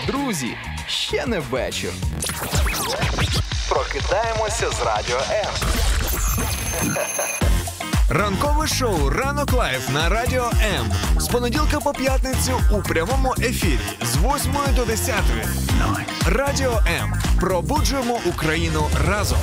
друзі, ще не вечір. Прокидаємося з Радіо М. Ранкове шоу «Ранок Лайф» на Радіо М. З понеділка по п'ятницю у прямому ефірі з 8 до 10. Радіо М. Пробуджуємо Україну разом.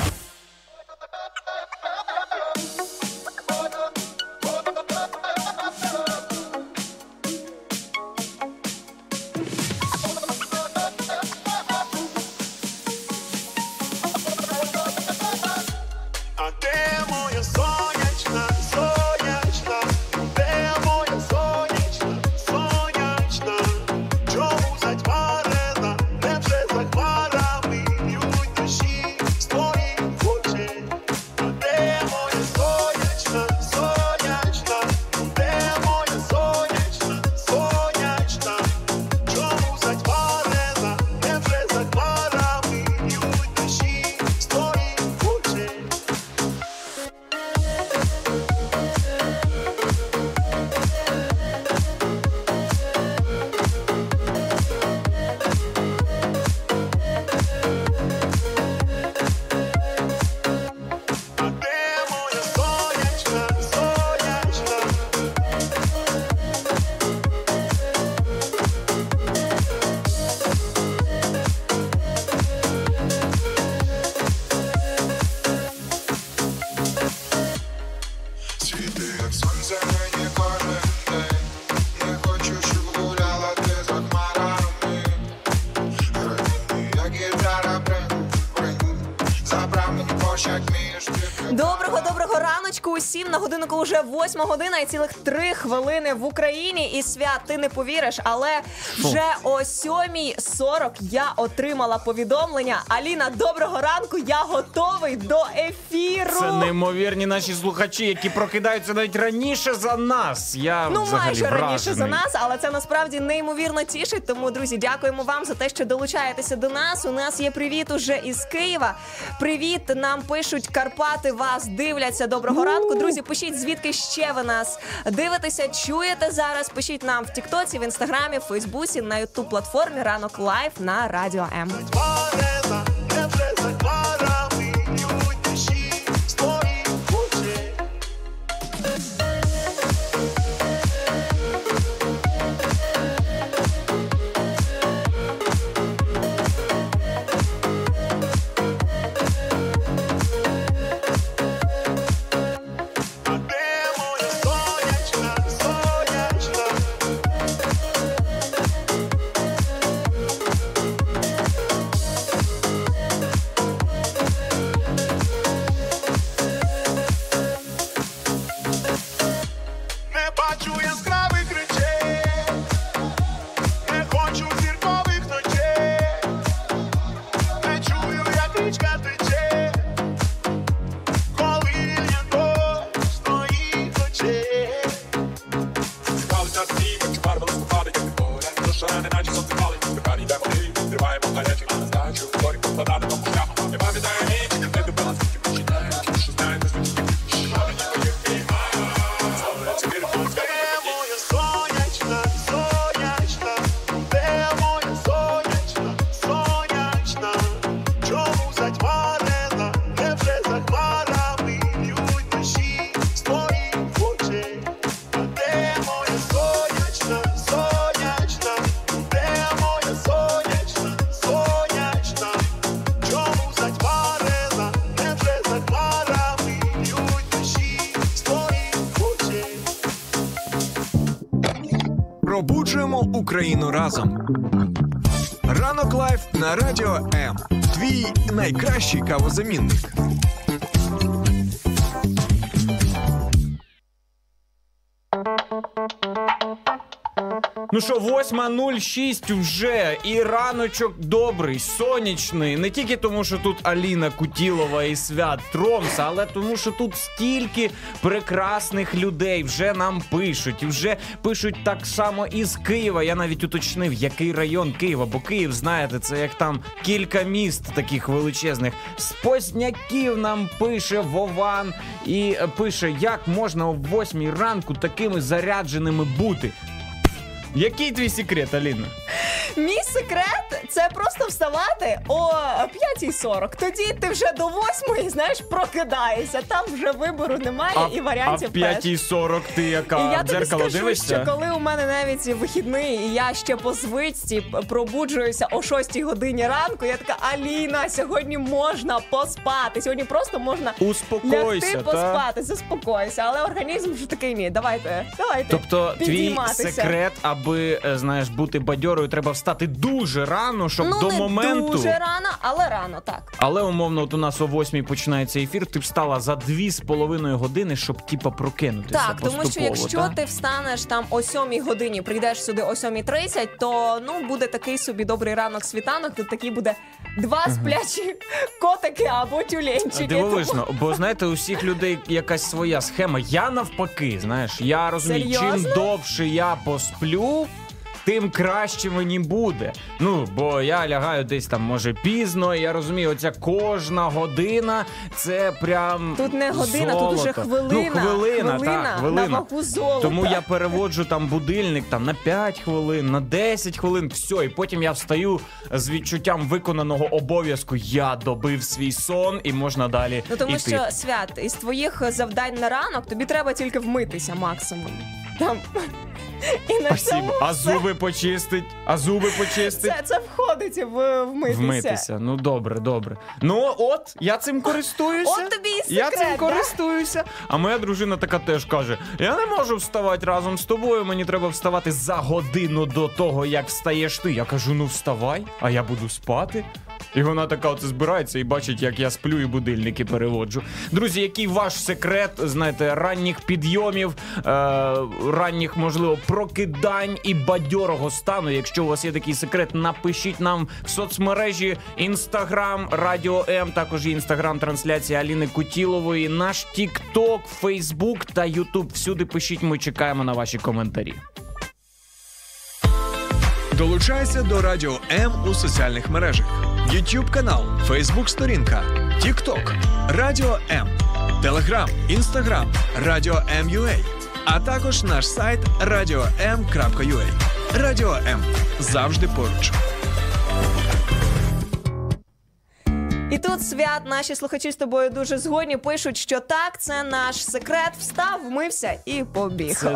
Доброго раночку усім. На годиннику вже 8 година і цілих 3 хвилини в Україні. І, Свят, ти не повіриш, але вже о 7:40 я отримала повідомлення. Аліна, доброго ранку, я готовий до ефіру. Це неймовірні наші слухачі, які прокидаються навіть раніше за нас. Майже раніше за нас, але це насправді неймовірно тішить. Тому, друзі, дякуємо вам за те, що долучаєтеся до нас. У нас є привіт уже із Києва. Привіт, нам пишуть Карпати, вас дивляться. Доброго ранку. Друзі, пишіть, звідки ще ви нас дивитеся, чуєте зараз. Пишіть нам в Тіктоці, в Інстаграмі, в Фейсбуці, на Ютуб-платформі «Ранок Лайф» на Радіо М. Пробуджуємо Україну разом. Ранок Лайф на Радіо М. Твій найкращий кавозамінник. Ну що, 8:06 вже, і раночок добрий, сонячний. Не тільки тому, що тут Аліна Кутілова і Свят Тромса, але тому, що тут стільки прекрасних людей вже нам пишуть. І вже пишуть так само із Києва. Я навіть уточнив, який район Києва, бо Київ, знаєте, це як там кілька міст таких величезних. З Позняків нам пише Вован і пише, як можна о 8 ранку такими зарядженими бути. Який твій секрет, Аліна? Мій секрет – це просто вставати о 5:40. Тоді ти вже до 8:00, знаєш, прокидаєшся. Там вже вибору немає і варіантів А в 5:40 ти яка? І я тобі Дзеркало скажу, дивишся? що коли у мене навіть вихідний, і я ще по звичці пробуджуюся о 6:00 годині ранку, я така: Аліна, сьогодні можна поспати. Сьогодні просто можна Успокойся, лягти поспати, заспокойся. Але організм вже такий: ні, давайте Тобто твій підійматися. секрет, аби, знаєш, бути бадьорою, треба встати дуже рано, щоб до не моменту... дуже рано, але рано, так. Але, умовно, от у нас о 8:00 починається ефір, ти встала за 2,5 години, щоб, типа, прокинутися Так, поступово, тому що якщо та? ти встанеш там о 7:00 годині, прийдеш сюди о 7:30, то, буде такий собі добрий ранок-світанок, тут такі буде 2 сплячі котики або тюленчики. Дивовижно, бо, знаєте, у всіх людей якась своя схема. Я навпаки, знаєш, я розумію, Серйозно? чим довше я посплю, тим краще мені буде. Бо я лягаю десь там, може, пізно, і я розумію, оця кожна година, це прям Тут не година, золото. тут уже хвилина. Хвилина, так, хвилина. На вагу золота. Тому я переводжу там будильник там на 5 хвилин, на 10 хвилин, все, і потім я встаю з відчуттям виконаного обов'язку. Я добив свій сон, і можна далі Тому іти. що, Свят, із твоїх завдань на ранок тобі треба тільки вмитися максимум. Там... І на Спасибо. цьому А зуби почистить? це входить в вмитися. Вмитися. Добре. От, я цим користуюся. От тобі і секрет, Я цим да? користуюся. А моя дружина така теж каже: я не можу вставати разом з тобою, мені треба вставати за годину до того, як встаєш ти. Я кажу: вставай, а я буду спати. І вона така оце збирається і бачить, як я сплю і будильники переводжу. Друзі, який ваш секрет, знаєте, ранніх підйомів, ранніх, можливо, прокидань і бадьорого стану? Якщо у вас є такий секрет, напишіть нам в соцмережі Instagram, Радіо М, також і Instagram-трансляція Аліни Кутілової, наш TikTok, Facebook та YouTube. Всюди пишіть, ми чекаємо на ваші коментарі. Долучайся до Радіо М у соціальних мережах. YouTube канал, Facebook сторінка, TikTok, Радіо М, Telegram, Instagram, Радіо М.UA, а також наш сайт radio.m.ua. Радіо М. Завжди поруч. І тут, Свят, наші слухачі з тобою дуже згодні, пишуть, що так, це наш секрет. Встав, вмився і побіг. Це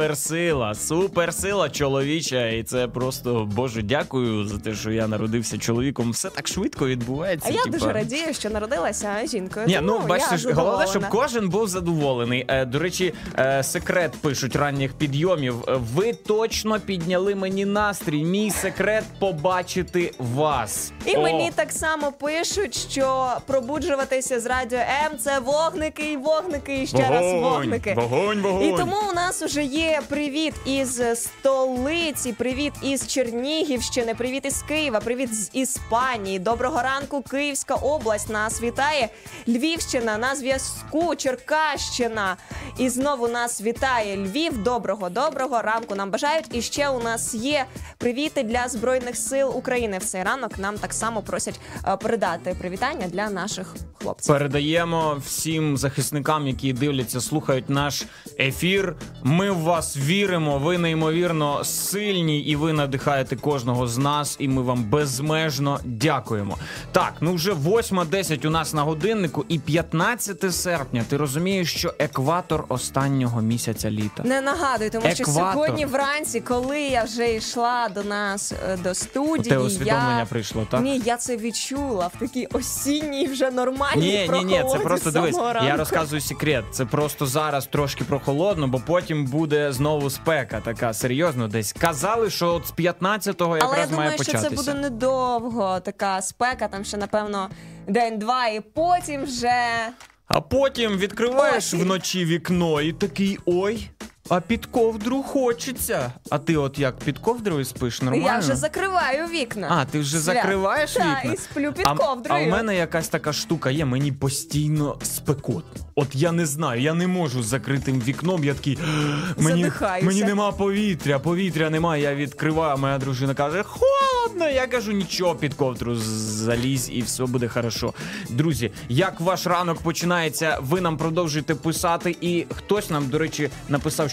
суперсила чоловіча, і це просто, Боже, дякую за те, що я народився чоловіком. Все так швидко відбувається. А я дуже радію, що народилася жінкою. Ні, тому бачиш, я головне, щоб задоволена. кожен був задоволений. До речі, секрет пишуть ранніх підйомів. Ви точно підняли мені настрій. Мій секрет – побачити вас. І мені так само пишуть, що пробуджуватися з Радіо М – це вогники і вогники, і ще раз вогники. Вогонь. І тому у нас уже є привіт із столиці, привіт із Чернігівщини, привіт із Києва, привіт з Іспанії. Доброго ранку, Київська область нас вітає. Львівщина на зв'язку, Черкащина. І знову нас вітає Львів. Доброго ранку нам бажають. І ще у нас є привіти для Збройних сил України. В цей ранок нам так само просять передати привітання для наших хлопців. Передаємо всім захисникам, які дивляться, слухають наш ефір. Ми в вас віримо, ви неймовірно сильні і ви надихаєте кожного з нас, і ми вам безмежно дякуємо. Так, вже 8:10 у нас на годиннику і 15 серпня. Ти розумієш, що екватор останнього місяця літа? Не нагадуй, тому що Екватор. сьогодні вранці, коли я вже йшла до нас, до студії, У тебе усвідомлення прийшло, так? Ні, я це відчула в такій осінній вже нормальній прохолоді. Ні, це просто, дивись, самого я ранку. розказую секрет. Це просто зараз трошки прохолодно, бо потім буде знову спека така, серйозно десь. Казали, що от з 15-го Але якраз я думаю, має що початися. це буде недовго, така спека, там ще, напевно, день-два, і потім вже... А потім відкриваєш Осінь. вночі вікно і такий: ой, а під ковдру хочеться. А ти от як, під ковдрою спиш? Нормально? Я вже закриваю вікна. А, ти вже закриваєш Так, вікна? і сплю під ковдрою. А у мене якась така штука є, мені постійно спекотно. От я не знаю, я не можу з закритим вікном, я такий: Задихаюся. мені нема повітря немає, я відкриваю, а моя дружина каже: холодно. Я кажу: нічого, під ковдру залізь і все буде хорошо. Друзі, як ваш ранок починається, ви нам продовжуєте писати, і хтось нам, до речі, написав,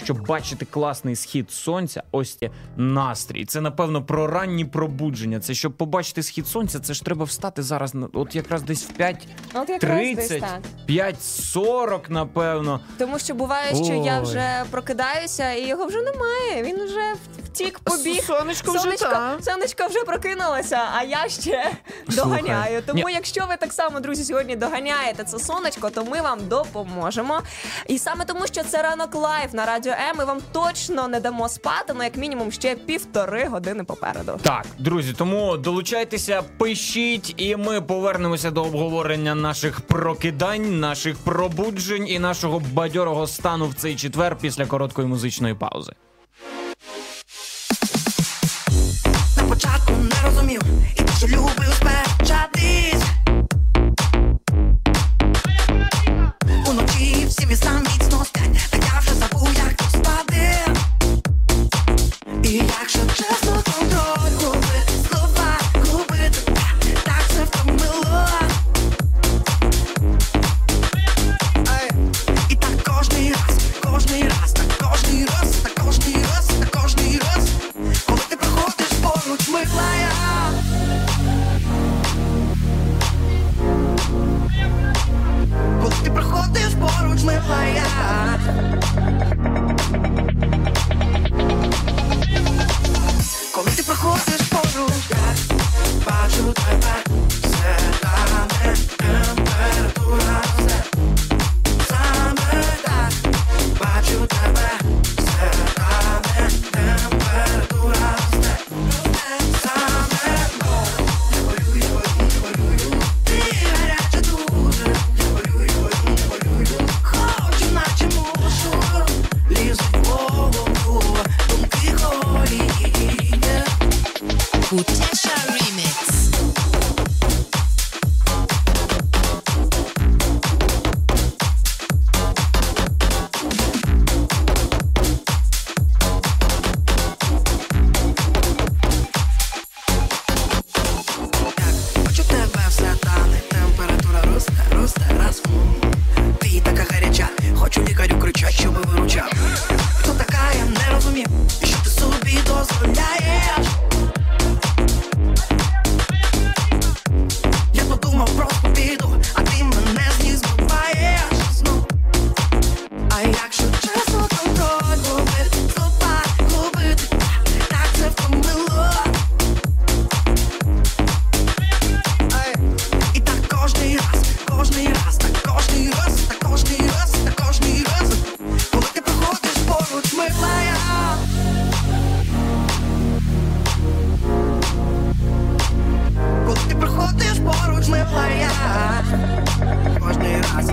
щоб бачити класний схід сонця, ось є настрій. Це, напевно, про ранні пробудження. Це, щоб побачити схід сонця, це ж треба встати зараз, от якраз десь в 5:30, 5:40, напевно. Тому що буває, що я вже прокидаюся, і його вже немає. Він вже втік, побіг. Сонечко вже прокинулося, а я ще доганяю. Тому якщо ви так само, друзі, сьогодні доганяєте це сонечко, то ми вам допоможемо. І саме тому, що це Ранок Лайв на Радіо М, ми вам точно не дамо спати, як мінімум ще 1,5 години попереду. Так, друзі, тому долучайтеся, пишіть, і ми повернемося до обговорення наших прокидань, наших пробуджень і нашого бадьорого стану в цей четвер після короткої музичної паузи. На початку не розумів, і те, що любив сперечатись. Уночі всі міста міцно сплять, та я вже забув, як тут спати. І якщо чесно, контроль губить, слова губить, так це втомило. І так кожний раз, так кожний раз, так кожний раз, коли ти проходиш поруч, милая. Коли ти проходиш поруч, милая. Коли ти проходиш поруч, я бачу тебе, все тане, температура росте. Саме так, бачу тебе, все тане, температура росте. Саме так, я болюю, ти гаряча дуже. Я болюю, хочу, наче мушу, лізуть в голову, думки горі. Butesha Remix. Хочу тебе, все тане, температура росте, раз. Ти така гаряча, хочу лікарю кричать, щоби виручав. Хто така, я не розумів, що ти собі дозволяєш. Я подумав, просто піду, а ти мене з ніг збиваєш знов. А якщо чесно, контроль губить, слова губить, так це втомило. І так кожний раз, коли ти проходиш поруч, милая. Коли ти проходиш поруч, милая. Кожний раз,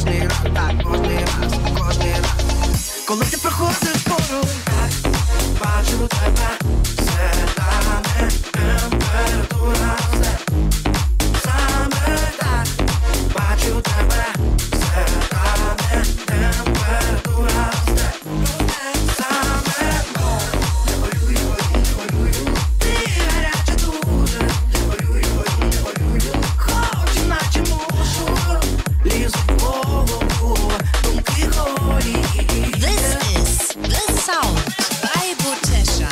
коли ти проходиш поруч, так, бачу тебе, все тане, температура росте. Саме так, бачу тебе, все тане, температура росте. Саме так, я болюю, ти гаряча дуже. Я болюю, хочу, наче мушу, лізуть в голову, думки горі. This is The Sound by Butesha.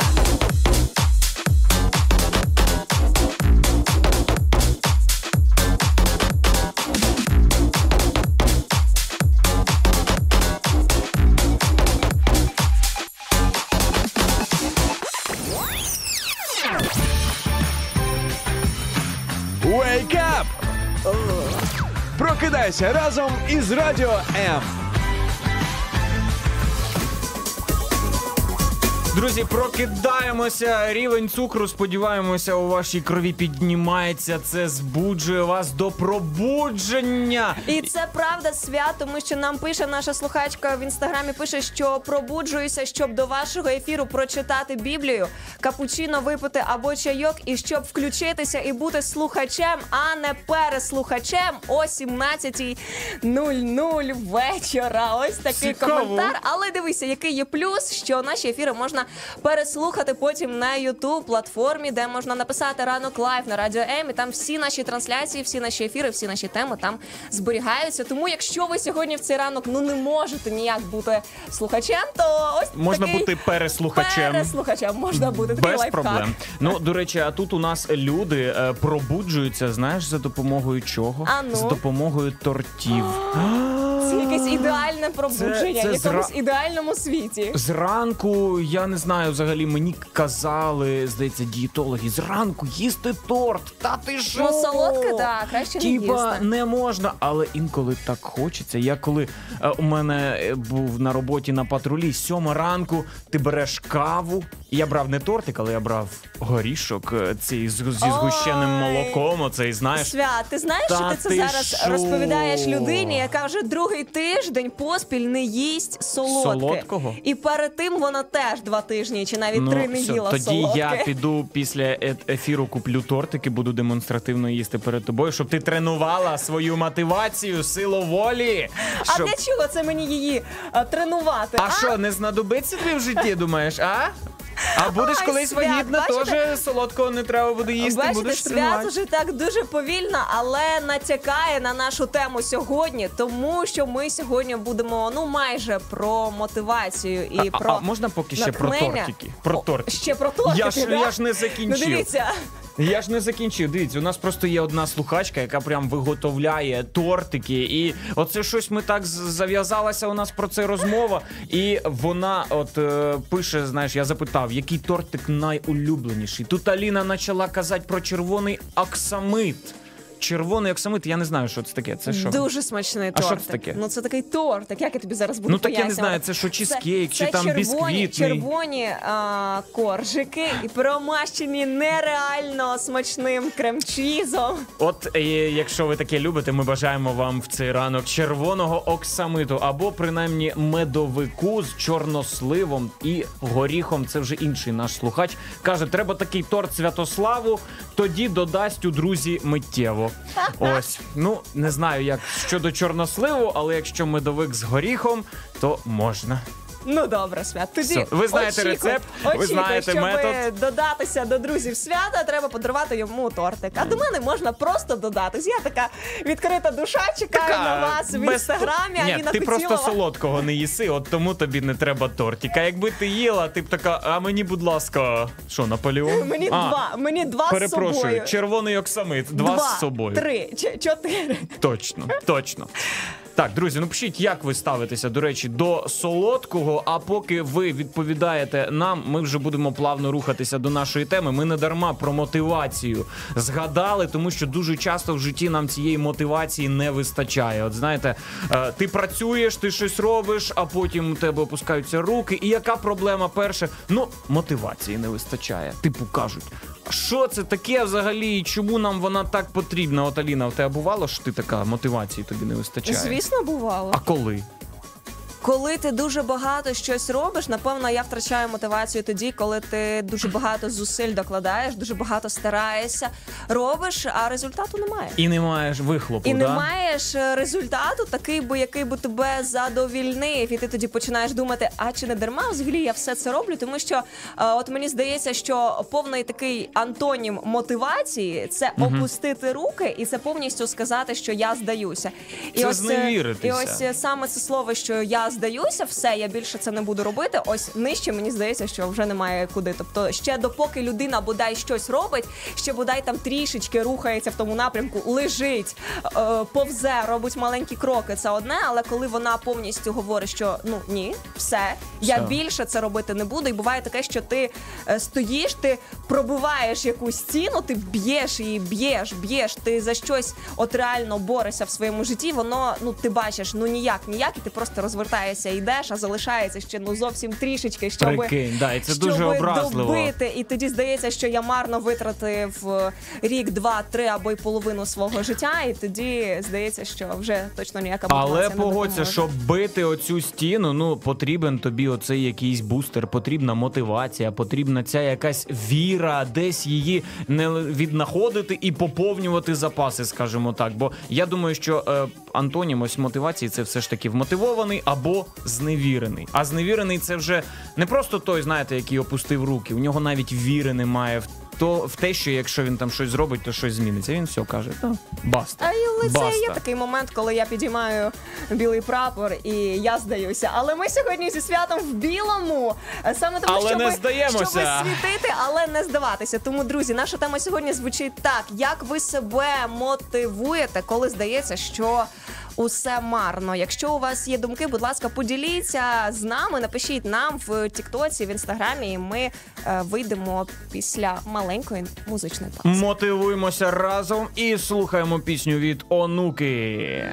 Wake up! Прокидайся разом із Радіо М. Друзі, прокидаємося, рівень цукру, сподіваємося, у вашій крові піднімається, це збуджує вас до пробудження. І це правда, свят, тому що нам пише наша слухачка в інстаграмі, пише, що пробуджуюся, щоб до вашого ефіру прочитати Біблію, капучино випити або чайок, і щоб включитися і бути слухачем, а не переслухачем о 17:00 вечора. Ось такий Цікаво. коментар. Але дивися, який є плюс, що наші ефіри можна можна переслухати потім на YouTube-платформі, де можна написати «Ранок Лайв» на Радіо М, і там всі наші трансляції, всі наші ефіри, всі наші теми там зберігаються. Тому якщо ви сьогодні в цей ранок не можете ніяк бути слухачем, то ось можна такий бути переслухачем. Переслухачем можна бути. Такий Без лайфхак. проблем. Ну, до речі, а тут у нас люди пробуджуються, знаєш, за допомогою чого? А ну? З допомогою тортів. Це якесь ідеальне пробудження це в якомусь ідеальному світі. Зранку, я не знаю, взагалі мені казали, здається, дієтологи, зранку їсти торт. Та ти що? Ну, солодке, так, краще не їсти. Не можна, але інколи так хочеться. Я коли у мене був на роботі на патрулі, 7 ранку, ти береш каву. Я брав не тортик, але я брав горішок цей зі згущеним молоком, оцей, знаєш. Свят, ти знаєш, що ти це зараз розповідаєш людині, яка вже другий тиждень поспіль не їсть Солодкого? І перед тим вона теж 2 тижні чи навіть 3 не їла тоді солодке. я піду після ефіру, куплю тортики, буду демонстративно їсти перед тобою, щоб ти тренувала свою мотивацію, силу волі. А для чого це мені її тренувати? А що, не знадобиться тобі в житті, думаєш, а? А будеш Ай, колись Свят, вагітна, бачите? теж солодкого не треба буде їсти, Бачите, будеш Свят тренувати. уже так дуже повільно, але натякає на нашу тему сьогодні, тому що ми сьогодні будемо, майже про мотивацію і про А можна поки ще про натхнення? тортики? Про тортики. Ще про тортики, да? Я ж не закінчив. Ну, дивіться. Я ж не закінчив. Дивіться, у нас просто є одна слухачка, яка прям виготовляє тортики. І оце щось ми так зав'язалася у нас про це розмова. І вона пише, знаєш, я запитав, який тортик найулюбленіший. Тут Аліна почала казати про червоний оксамит. Червоний оксамит, я не знаю, що це таке. Це що? Дуже смачний А тортик. що це таке? Ну, це такий тортик. Як я тобі зараз буду Так я не пояснювати? знаю, це що, чизкейк, чи це там бісквітний? червоні коржики і промащені нереально смачним крем-чізом. От, якщо ви таке любите, ми бажаємо вам в цей ранок червоного оксамиту або принаймні медовику з чорносливом і горіхом. Це вже інший наш слухач. Каже, треба такий торт Святославу, тоді додасть у друзі миттєво. Ось, не знаю, як щодо чорносливу, але якщо медовик з горіхом, то можна. Ну, добре, Свят. Тоді Все, ви знаєте рецепт, ви знаєте щоб метод. додатися до друзів Свята, треба подарувати йому тортик. А до мене можна просто додатись. Я така відкрита душа, чекаю на вас в інстаграмі. Ні, Аліна ти просто Кутілова. солодкого не їси, от тому тобі не треба тортика. Якби ти їла, ти б така, а мені, будь ласка, що, Наполеон? Мені два з Перепрошую, собою. червоний оксамит, два з собою. 3, 4. Точно. Так, друзі, пишіть, як ви ставитеся, до речі, до солодкого, а поки ви відповідаєте нам, ми вже будемо плавно рухатися до нашої теми. Ми не дарма про мотивацію згадали, тому що дуже часто в житті нам цієї мотивації не вистачає. От знаєте, ти працюєш, ти щось робиш, а потім у тебе опускаються руки. І яка проблема перша? Мотивації не вистачає. Типу кажуть, що це таке взагалі і чому нам вона так потрібна? От, Аліна, у тебе бувало, що ти така, мотивації тобі не вистачає? Звісно, бувало. А коли? Коли ти дуже багато щось робиш, напевно, я втрачаю мотивацію тоді, коли ти дуже багато зусиль докладаєш, дуже багато стараєшся, робиш, а результату немає. І не маєш вихлопу, І да? не маєш результату такий, який би тебе задовільнив. І ти тоді починаєш думати, а чи не дарма взагалі я все це роблю? Тому що от мені здається, що повний такий антонім мотивації – це опустити руки і це повністю сказати, що я здаюся. Це зневіритися. І ось саме це слово, що я здаюся, все, я більше це не буду робити. Ось нижче мені здається, що вже немає куди. Тобто ще допоки людина бодай щось робить, ще бодай там трішечки рухається в тому напрямку, лежить, повзе, робить маленькі кроки, це одне, але коли вона повністю говорить, що ні, все, я більше це робити не буду. І буває таке, що ти стоїш, ти пробиваєш якусь стіну, ти б'єш її, б'єш, ти за щось от реально борешся в своєму житті, воно, ти бачиш, ніяк, і ти просто розвертаєшся і йдеш, а залишається ще зовсім трішечки, щоб дуже образливо. добити. І тоді здається, що я марно витратив рік, 2, 3 або й половину свого життя, і тоді здається, що вже точно ніяка мотивація Але не погодься, допоможе. щоб бити оцю стіну, потрібен тобі оцей якийсь бустер, потрібна мотивація, потрібна ця якась віра, десь її не віднаходити і поповнювати запаси, скажімо так. Бо я думаю, що антонім ось мотивації – це все ж таки вмотивований або або зневірений. А зневірений – це вже не просто той, знаєте, який опустив руки. У нього навіть віри немає в те, що якщо він там щось зробить, то щось зміниться. Він все каже, баста. Але це є такий момент, коли я підіймаю білий прапор і я здаюся. Але ми сьогодні зі святом в білому. Саме тому, щоб світити, але не здаватися. Тому, друзі, наша тема сьогодні звучить так. Як ви себе мотивуєте, коли здається, що усе марно? Якщо у вас є думки, будь ласка, поділіться з нами, напишіть нам в Тіктоці, в Інстаграмі, і ми вийдемо після маленької музичної паузи. Мотивуємося разом і слухаємо пісню від Онуки.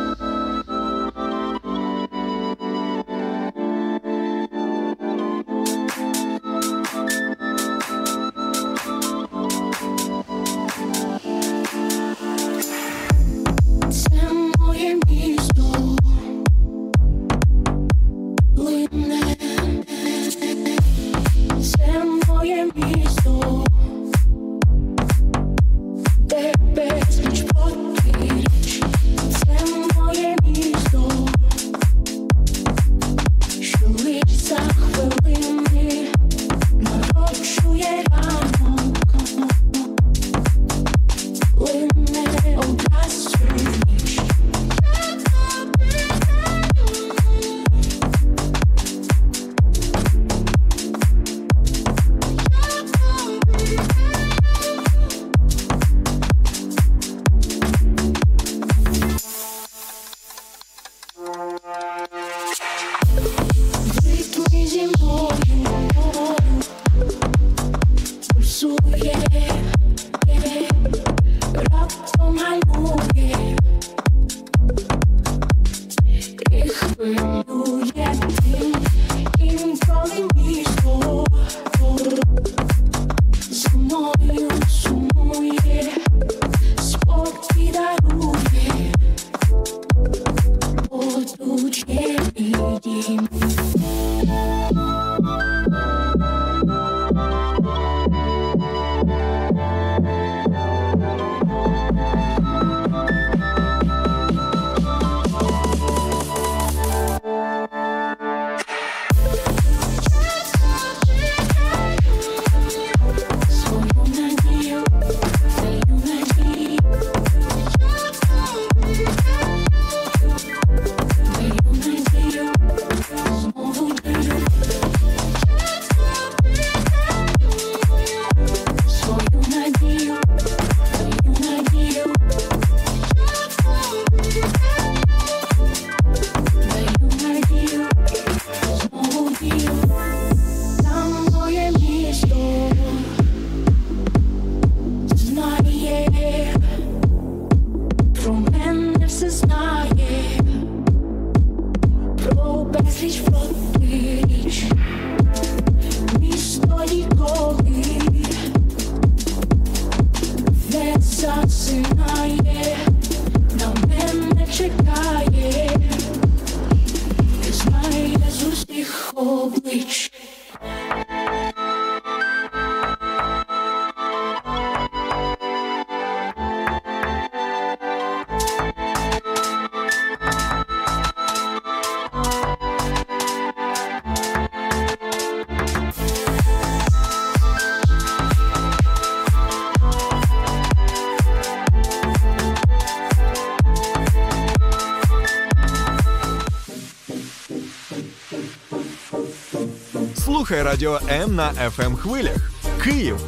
Слухай Радіо М на FM хвилях. Київ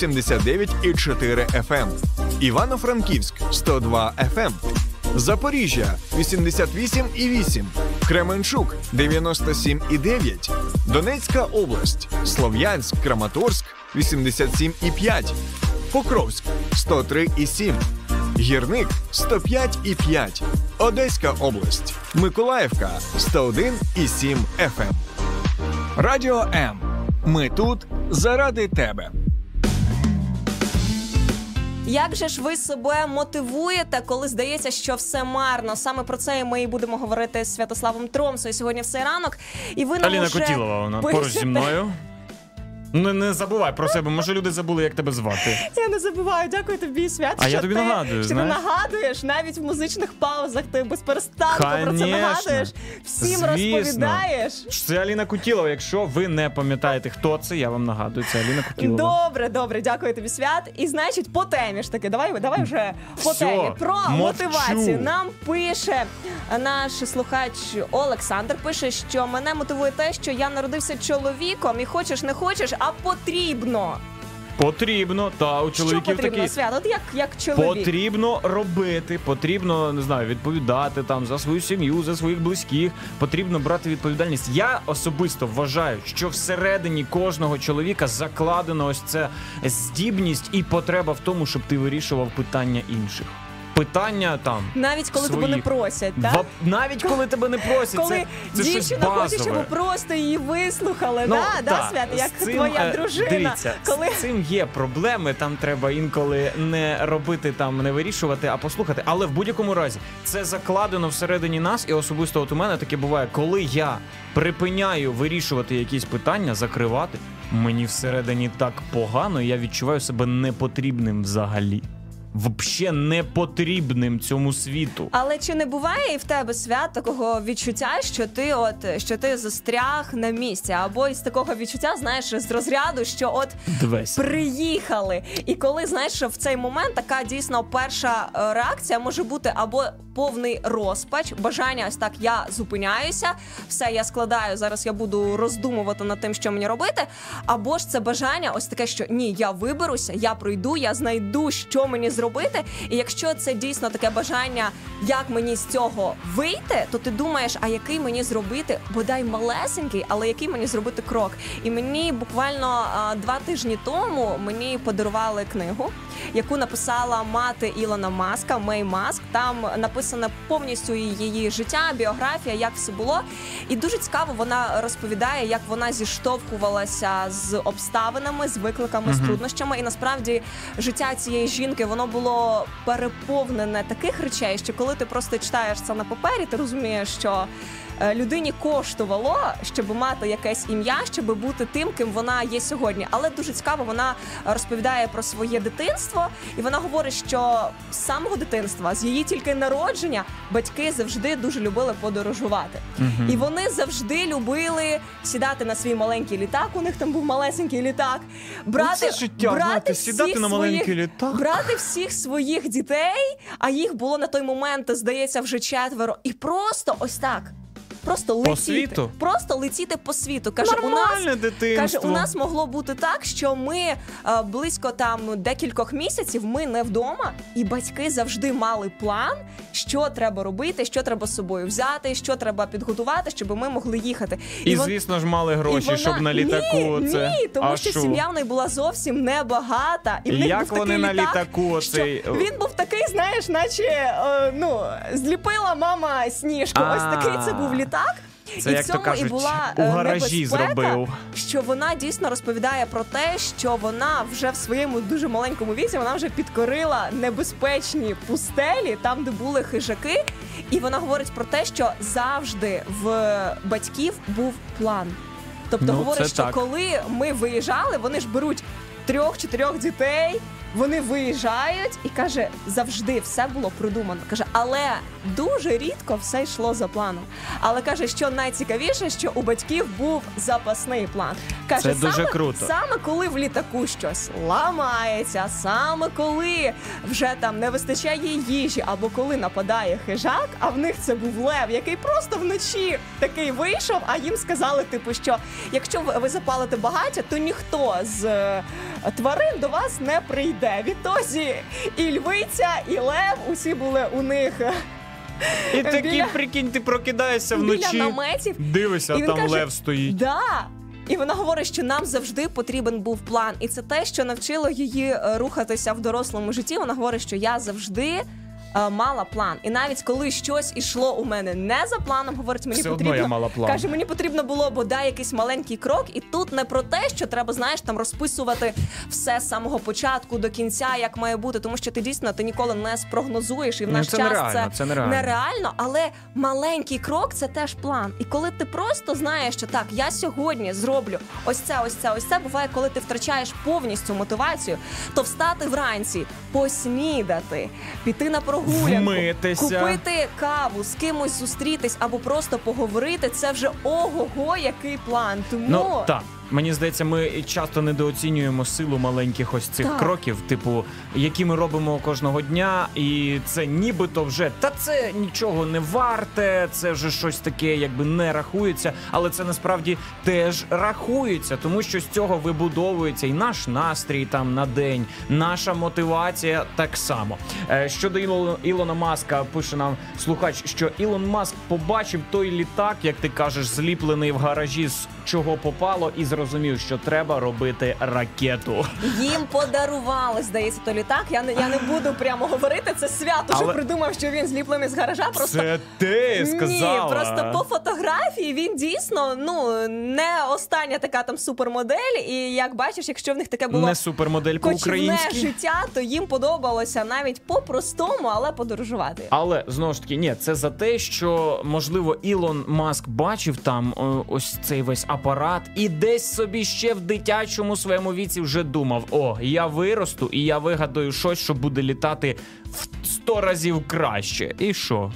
89,4 FM. Івано-Франківськ 102 FM. Запоріжжя 88,8. Кременчук 97,9. Донецька область. Слов'янськ, Краматорськ 87,5. Покровськ 103,7. Гірник 105,5. Одеська область. Миколаївка 101,7 FM. Радіо М. Ми тут заради тебе. Як же ж ви себе мотивуєте, коли здається, що все марно? Саме про це ми і будемо говорити з Святославом Тромсою сьогодні в цей ранок. І ви нам Аліна Кутілова, вона поруч зі мною. Не забувай про себе, може люди забули, як тебе звати. Я не забуваю, дякую тобі, Свят, А я тобі нагадую, що знаєш? ти нагадуєш, навіть в музичних паузах ти без перестанку про це Конечно. нагадуєш, всім Звісно. розповідаєш. Це Аліна Кутілова, якщо ви не пам'ятаєте, хто це, я вам нагадую, це Аліна Кутілова. Добре, дякую тобі, Свят. І значить, по темі ж таки, давай вже по Всьо, темі. Про мовчу. мотивацію. Нам пише наш слухач Олександр, пише, що мене мотивує те, що я народився чоловіком і хочеш не хочеш, а потрібно. Потрібно, та у Що чоловіків потрібно, такі. Свят? От як чоловік. Потрібно робити, потрібно, не знаю, відповідати там за свою сім'ю, за своїх близьких, потрібно брати відповідальність. Я особисто вважаю, що всередині кожного чоловіка закладена ось ця здібність і потреба в тому, щоб ти вирішував питання інших. Питання там Навіть коли тебе не своїх. просять, так? Навіть коли тебе не просять, Коли це щось дівчина хоче, щоб базове. просто її вислухали, та, Свят, як з цим, твоя дружина. Дивіться, Коли... з цим є проблеми, там треба інколи не робити, там не вирішувати, а послухати. Але в будь-якому разі це закладено всередині нас, і особисто от у мене таке буває, коли я припиняю вирішувати якісь питання, закривати, мені всередині так погано, і я відчуваю себе непотрібним взагалі. Вообще не потрібним цьому світу. Але чи не буває і в тебе, Свят, такого відчуття, що ти застряг на місці? Або із такого відчуття, знаєш, з розряду, що от Двесь. приїхали. І коли, знаєш, в цей момент така дійсно перша реакція може бути або повний розпач, бажання ось так, я зупиняюся, все, я складаю, зараз я буду роздумувати над тим, що мені робити, або ж це бажання ось таке, що ні, я виберуся, я пройду, я знайду, що мені зробити, і якщо це дійсно таке бажання, як мені з цього вийти, то ти думаєш, а який мені зробити, бодай малесенький, але який мені зробити крок. І мені буквально 2 тижні тому мені подарували книгу, яку написала мати Ілона Маска, Мей Маск. Там написано повністю її життя, біографія, як все було. І дуже цікаво, вона розповідає, як вона зіштовхувалася з обставинами, з викликами, з труднощами. І насправді життя цієї жінки, воно було переповнене таких речей, що коли ти просто читаєш це на папері, ти розумієш, що людині коштувало, щоб мати якесь ім'я, щоб бути тим, ким вона є сьогодні. Але дуже цікаво, вона розповідає про своє дитинство, і вона говорить, що з самого дитинства, з її тільки народження, батьки завжди дуже любили подорожувати. І вони завжди любили сідати на свій маленький літак, у них там був малесенький літак, це життя, знаєте, сідати на маленький літак. Брати всіх своїх дітей, а їх було на той момент, здається, вже 4, і просто ось так. Просто летіти. світу? Просто летіти по світу. Каже, Нормальне дитинство. у нас могло бути так, що ми близько там декількох місяців ми не вдома, і батьки завжди мали план, що треба робити, що треба з собою взяти, що треба підготувати, щоб ми могли їхати. І звісно ж, мали гроші, щоб на літаку Ні, тому що сім'я в неї була зовсім небагата. І в них як був вони такий на літак, літаку що цей... він був такий, знаєш, наче зліпила мама сніжку. Ось такий це був літак. Це, і як в цьому то кажуть, і була у гаражі небезпека, зробив. що вона дійсно розповідає про те, що вона вже в своєму дуже маленькому віці, вона вже підкорила небезпечні пустелі, там, де були хижаки. І вона говорить про те, що завжди в батьків був план. Тобто говорить, що так. коли ми виїжджали, вони ж беруть 3-4 дітей, вони виїжджають, і каже, завжди все було продумано. Каже, але дуже рідко все йшло за планом. Але каже, що найцікавіше, що у батьків був запасний план. Каже, це дуже круто. Саме коли в літаку щось ламається, саме коли вже там не вистачає їжі, або коли нападає хижак, а в них це був лев, який просто вночі такий вийшов, а їм сказали, типу, що якщо ви запалите багаття, то ніхто з тварин до вас не прийде. Відтоді і львиця, і лев, усі були у них. І такий, прикинь, ти прокидаєшся вночі, біля наметів. Дивишся, а там лев стоїть. Да. І вона говорить, що нам завжди потрібен був план. І це те, що навчило її рухатися в дорослому житті. Вона говорить, що я завжди мала план. І навіть коли щось ішло у мене не за планом, говорить, мені все потрібно... одно я мала план. Каже, мені потрібно було бодай якийсь маленький крок. І тут не про те, що треба, знаєш, там розписувати все з самого початку до кінця, як має бути. Тому що ти дійсно ніколи не спрогнозуєш. І в наш час це нереально. Але маленький крок – це теж план. І коли ти просто знаєш, що так, я сьогодні зроблю ось це, буває, коли ти втрачаєш повністю мотивацію, то встати вранці, поснідати, піти на прогулянку, вмитися, купити каву, з кимось зустрітись або просто поговорити, це вже ого-го, який план. Тому... так. Мені здається, ми часто недооцінюємо силу маленьких ось цих кроків, типу, які ми робимо кожного дня, і це нібито вже, та це нічого не варте, це вже щось таке, якби не рахується, але це насправді теж рахується, тому що з цього вибудовується і наш настрій там на день, наша мотивація так само. Щодо Ілона Маска, пише нам слухач, що Ілон Маск побачив той літак, як ти кажеш, зліплений в гаражі з чого попало, і зрозумів, що треба робити ракету. Їм подарували, здається, той літак. Я не буду прямо говорити, це Свят уже придумав, що він зліплений з гаража. Просто... Це ти сказала. Ні, просто по фотографії він дійсно, не остання така там супермодель. І як бачиш, якщо в них таке було не супермодель по-українськи життя, то їм подобалося навіть по-простому, але подорожувати. Але, знову ж таки, ні, це за те, що, можливо, Ілон Маск бачив там ось цей весь апарат і десь собі ще в дитячому своєму віці вже думав, я виросту і я вигадаю щось, що буде літати в 100 разів краще. І що?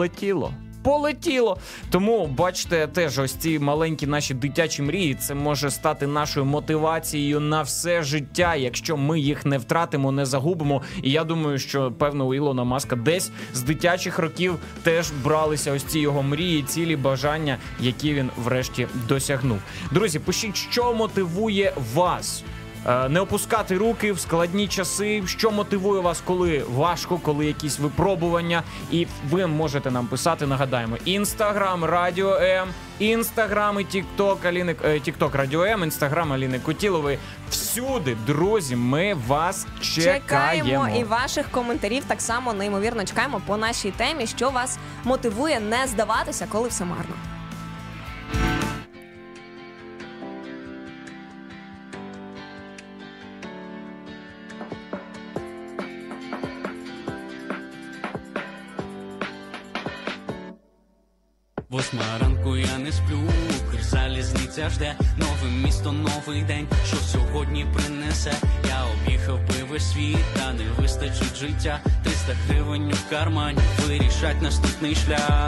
Полетіло. Тому, бачите, теж ось ці маленькі наші дитячі мрії, це може стати нашою мотивацією на все життя, якщо ми їх не втратимо, не загубимо. І я думаю, що, певно, у Ілона Маска десь з дитячих років теж бралися ось ці його мрії, цілі, бажання, які він врешті досягнув. Друзі, пишіть, що мотивує вас не опускати руки в складні часи, що мотивує вас, коли важко, коли якісь випробування. І ви можете нам писати, нагадаємо, Інстаграм Радіо М, Інстаграм і Тікток Радіо М, Інстаграм Аліни Кутілової. Всюди, друзі, ми вас чекаємо. І ваших коментарів так само неймовірно чекаємо по нашій темі, що вас мотивує не здаватися, коли все марно. Восьма ранку я не сплю, Укрзалізниця жде, нове місто, новий день, що сьогодні принесе. Я об'їхав би весь світ, та не вистачить життя. 300 гривень у кармані, вирішать наступний шлях.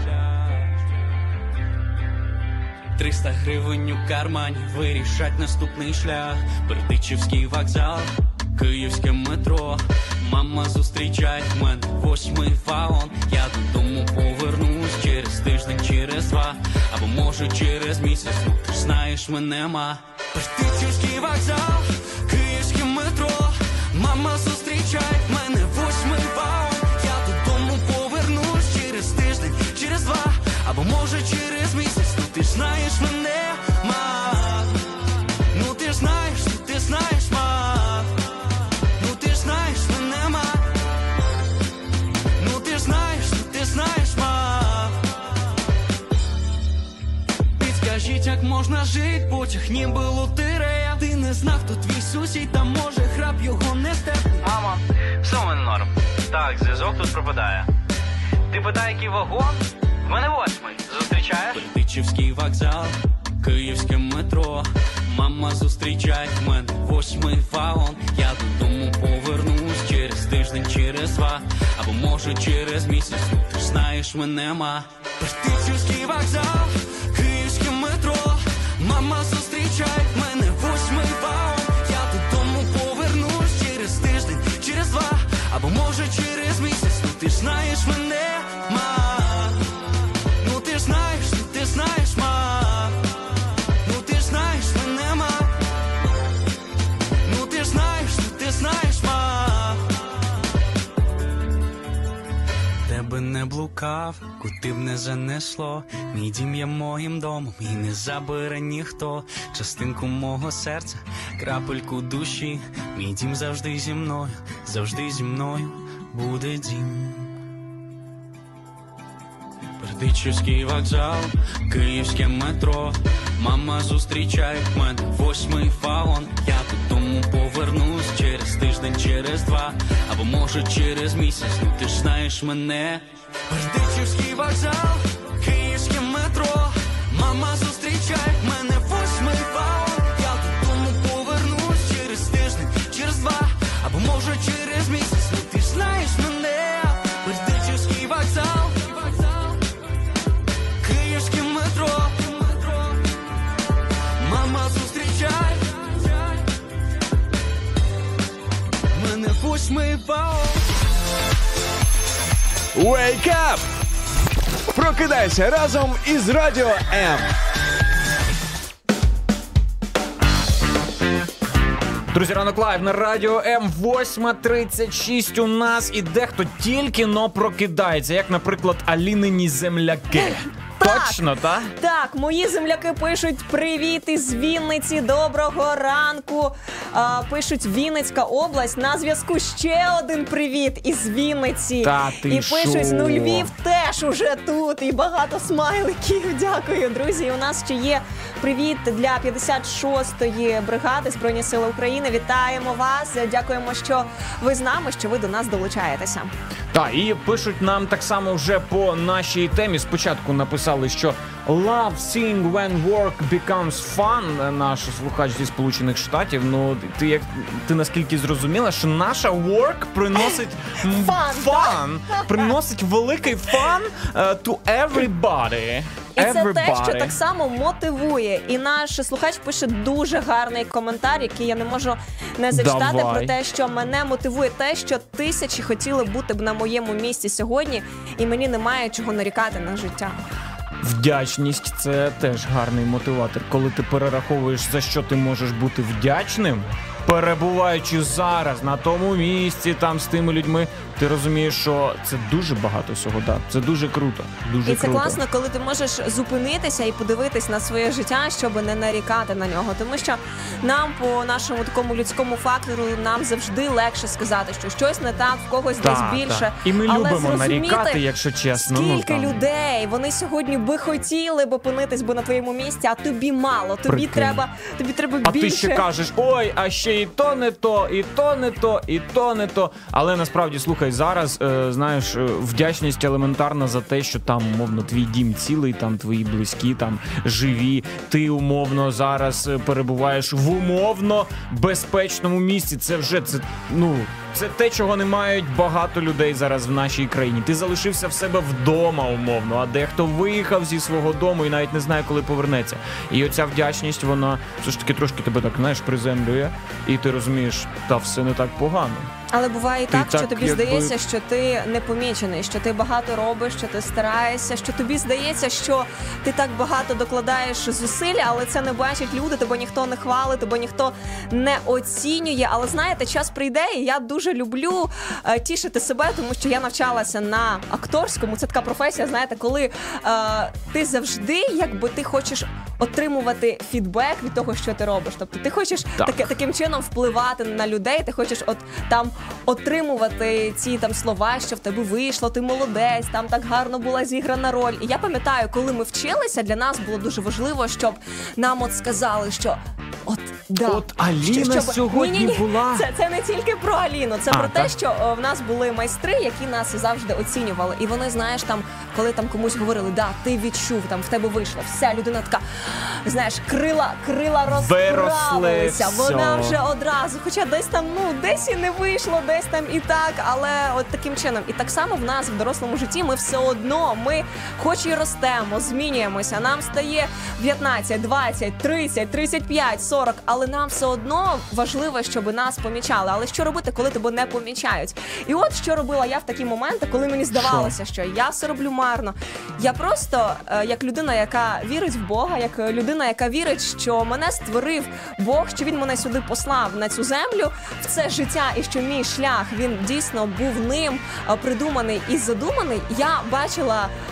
300 гривень у кармані, вирішать наступний шлях. Бердичівський вокзал, київське метро. Мама зустрічає мене, 8-й вагон. Я додому повернусь через тиждень, через 2, або може через місяць, ти ж знаєш мене, ма. Бердичівський вокзал, київське метро. Мама зустрічає мене, 8-й вагон. Я додому повернусь через тиждень, через 2, або може через місяць, ти ж знаєш мене, ма. Ти ж знаєш, ти знаєш, ма. Ти ж знаєш мене, ма. Ти знаєш, ма. Підскажіть, як можна жить, потяг ніби лотерея. Ти не знав, хто твій сусід, та може храп його не степ. Мама, все в мене норм. Так, зв'язок тут пропадає. Ти питай, який вагон? В мене 8-й. Зустрічаєш? Бердичівський вокзал, київське метро. Мама зустрічає мене, 8-й вагон. Я додому повернусь через тиждень, через 2, або може через місяць, ти ж знаєш мене, ма. Бердичівський вокзал, київське метро. Мама зустрічає мене, 8-й вагон. Я додому повернусь через тиждень, через 2, або може через місяць, ти ж знаєш мене, ма. Ти ж знаєш, ма. Ти ж знаєш мене, ма. Ти знаєш, ма. Тебе не блукав, куди б не занесло. Мій дім є моїм домом і не забере ніхто. Частинку мого серця, крапельку душі. Мій дім завжди зі мною, буде дім. Бердичівський вокзал, київське метро. Мама зустрічає мене, 8-й вагон. Я додому повернусь через тиждень, через 2, або може через місяць, ну ти ж знаєш мене. Бердичівський вокзал, київське метро. Мама зустрічає мене, 8-й вагон. Я додому повернусь через тиждень, через 2, або може через місяць, ну ти ж знаєш мене. Бердичівський вокзал, київське метро. Мама зустрічай мене, 8-й вагон. Wake up! Прокидайся разом із Радіо М. Друзі, Ранок Лайв на Радіо М, 8:36 у нас, і дехто тільки-но прокидається, як, наприклад, Алінині земляки. Точно, так? Так, мої земляки пишуть привіт із Вінниці, доброго ранку. Пишуть Вінницька область, на зв'язку ще один привіт із Вінниці. Та ти і пишуть, шо? ну Львів теж уже тут, і багато смайликів. Дякую, друзі. І у нас ще є привіт для 56-ї бригади Збройні Сили України. Вітаємо вас, дякуємо, що ви з нами, що ви до нас долучаєтеся. Так, і пишуть нам так само вже по нашій темі. Спочатку написали, що love seeing when work becomes fun, наш слухач зі Сполучених Штатів. Ну, ти наскільки зрозуміла, що наша work приносить фан, приносить великий фан to everybody. І це те, що так само мотивує. І наш слухач пише дуже гарний коментар, який я не можу не зачитати. Давай. Про те, що мене мотивує те, що тисячі хотіли бути б на моєму місці сьогодні, і мені немає чого нарікати на життя. Вдячність – це теж гарний мотиватор. Коли ти перераховуєш, за що ти можеш бути вдячним, перебуваючи зараз на тому місці, там з тими людьми, ти розумієш, що це дуже багато всього, да. Це дуже круто. Дуже і це круто. класно, коли ти можеш зупинитися і подивитись на своє життя, щоб не нарікати на нього. Тому що нам по нашому такому людському фактору нам завжди легше сказати, що щось не так, в когось десь більше. Так. І ми але любимо нарікати, якщо чесно. Скільки людей, вони сьогодні би хотіли б опинитись би на твоєму місці, а тобі мало, тобі треба більше. А ти ще кажеш, ой, а ще і то не то, і то не то, і то не то. Але насправді, слухай, зараз, знаєш, вдячність елементарна за те, що там, умовно, твій дім цілий, там твої близькі, там живі. Ти, умовно, зараз перебуваєш в умовно безпечному місці. Це вже, це те, чого не мають багато людей зараз в нашій країні. Ти залишився в себе вдома, умовно, а дехто виїхав зі свого дому і навіть не знає, коли повернеться. І оця вдячність, вона все ж таки трошки тебе так, знаєш, приземлює, і ти розумієш, та все не так погано. Але буває і так, що тобі якби... здається, що ти не помічений, що ти багато робиш, що ти стараєшся, що тобі здається, що ти так багато докладаєш зусиль, але це не бачать люди, тебе ніхто не хвалить, тебе ніхто не оцінює. Але знаєте, час прийде, і я дуже люблю тішити себе, тому що я навчалася на акторському. Це така професія, знаєте, коли ти завжди, якби ти хочеш отримувати фідбек від того, що ти робиш. Тобто ти хочеш таким чином впливати на людей, ти хочеш там отримувати ці там слова, що в тебе вийшло, ти молодець, там так гарно була зіграна роль. І я пам'ятаю, коли ми вчилися, для нас було дуже важливо, щоб нам сказали, що От Аліна сьогодні була. Це не тільки про Аліну, це про те, що в нас були майстри, які нас завжди оцінювали. І вони, знаєш, там, коли там комусь говорили, ти відчув, там в тебе вийшло, вся людина така, знаєш, крила розправилися, вона вже одразу, хоча десь там, десь і не вийшло, десь там і так, але от таким чином. І так само в нас в дорослому житті ми все одно, ми хоч і ростемо, змінюємося, нам стає 15, 20, 30, 35, 40, але нам все одно важливо, щоб нас помічали. Але що робити, коли тебе не помічають? І от що робила я в такі моменти, коли мені здавалося, що я все роблю марно. Я просто, як людина, яка вірить в Бога, як людина, яка вірить, що мене створив Бог, що Він мене сюди послав на цю землю, в це життя, і що мій шлях, він дійсно був ним придуманий і задуманий, я бачила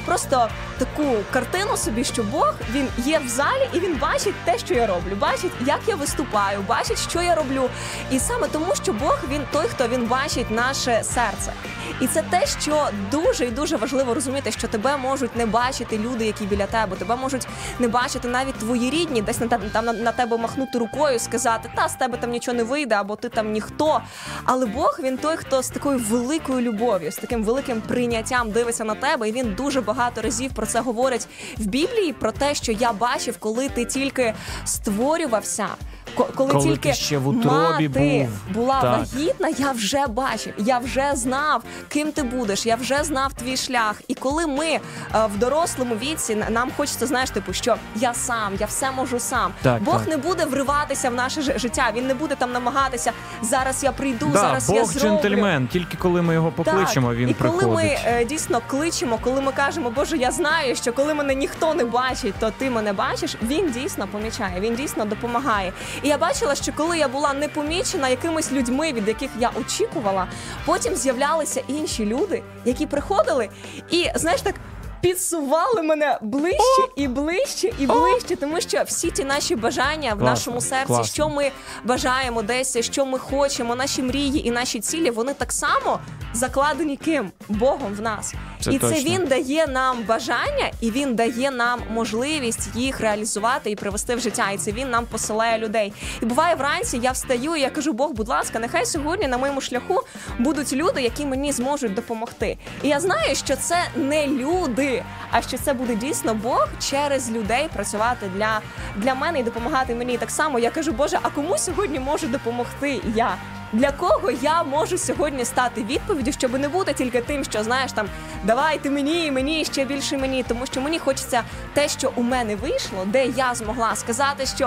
просто таку картину собі, що Бог, він є в залі і він бачить те, що я роблю, бачить, як я виступаю, бачить, що я роблю. І саме тому, що Бог, він той, хто він бачить наше серце. І це те, що дуже і дуже важливо розуміти, що тебе можуть не бачити люди, які біля тебе, тебе можуть не бачити навіть твої рідні, десь на тебе махнути рукою, сказати, та з тебе там нічого не вийде, або ти там ніхто. Але Бог, він той, хто з такою великою любов'ю, з таким великим прийняттям дивиться на тебе, і він дуже багато разів про це говорить в Біблії, про те, що я бачив, коли ти тільки створювався, коли тільки ще в утробі мати була так. вагітна, я вже бачив, я вже знав, ким ти будеш, я вже знав твій шлях. І коли ми в дорослому віці, нам хочеться, знаєш, типу, що я сам, я все можу сам. Так, Бог так. не буде вриватися в наше життя, він не буде там намагатися, зараз я прийду, зараз Бог я зроблю. Джентльмен, тільки коли ми його покличемо, Так. він і приходить. коли ми дійсно кличемо, коли ми кажемо, Боже, я знаю, що коли мене ніхто не бачить, то ти мене бачиш, він дійсно помічає, він дійсно допомагає. І я бачила, що коли я була не помічена якимись людьми, від яких я очікувала, потім з'являлися інші люди, які приходили і, знаєш, так підсували мене ближче і ближче і ближче, тому що всі ті наші бажання в нашому серці, що ми бажаємо десь, що ми хочемо, наші мрії і наші цілі, вони так само закладені ким? Богом в нас. І точно. це він дає нам бажання, і він дає нам можливість їх реалізувати і привести в життя. І це він нам посилає людей. І буває вранці, я встаю і я кажу, Бог, будь ласка, нехай сьогодні на моєму шляху будуть люди, які мені зможуть допомогти. І я знаю, що це не люди, а що це буде дійсно Бог через людей працювати для мене і допомагати мені. І так само я кажу, Боже, а кому сьогодні можу допомогти я? Для кого я можу сьогодні стати відповіддю, щоб не бути тільки тим, що, знаєш, там, давайте мені, ще більше мені, тому що мені хочеться те, що у мене вийшло, де я змогла сказати, що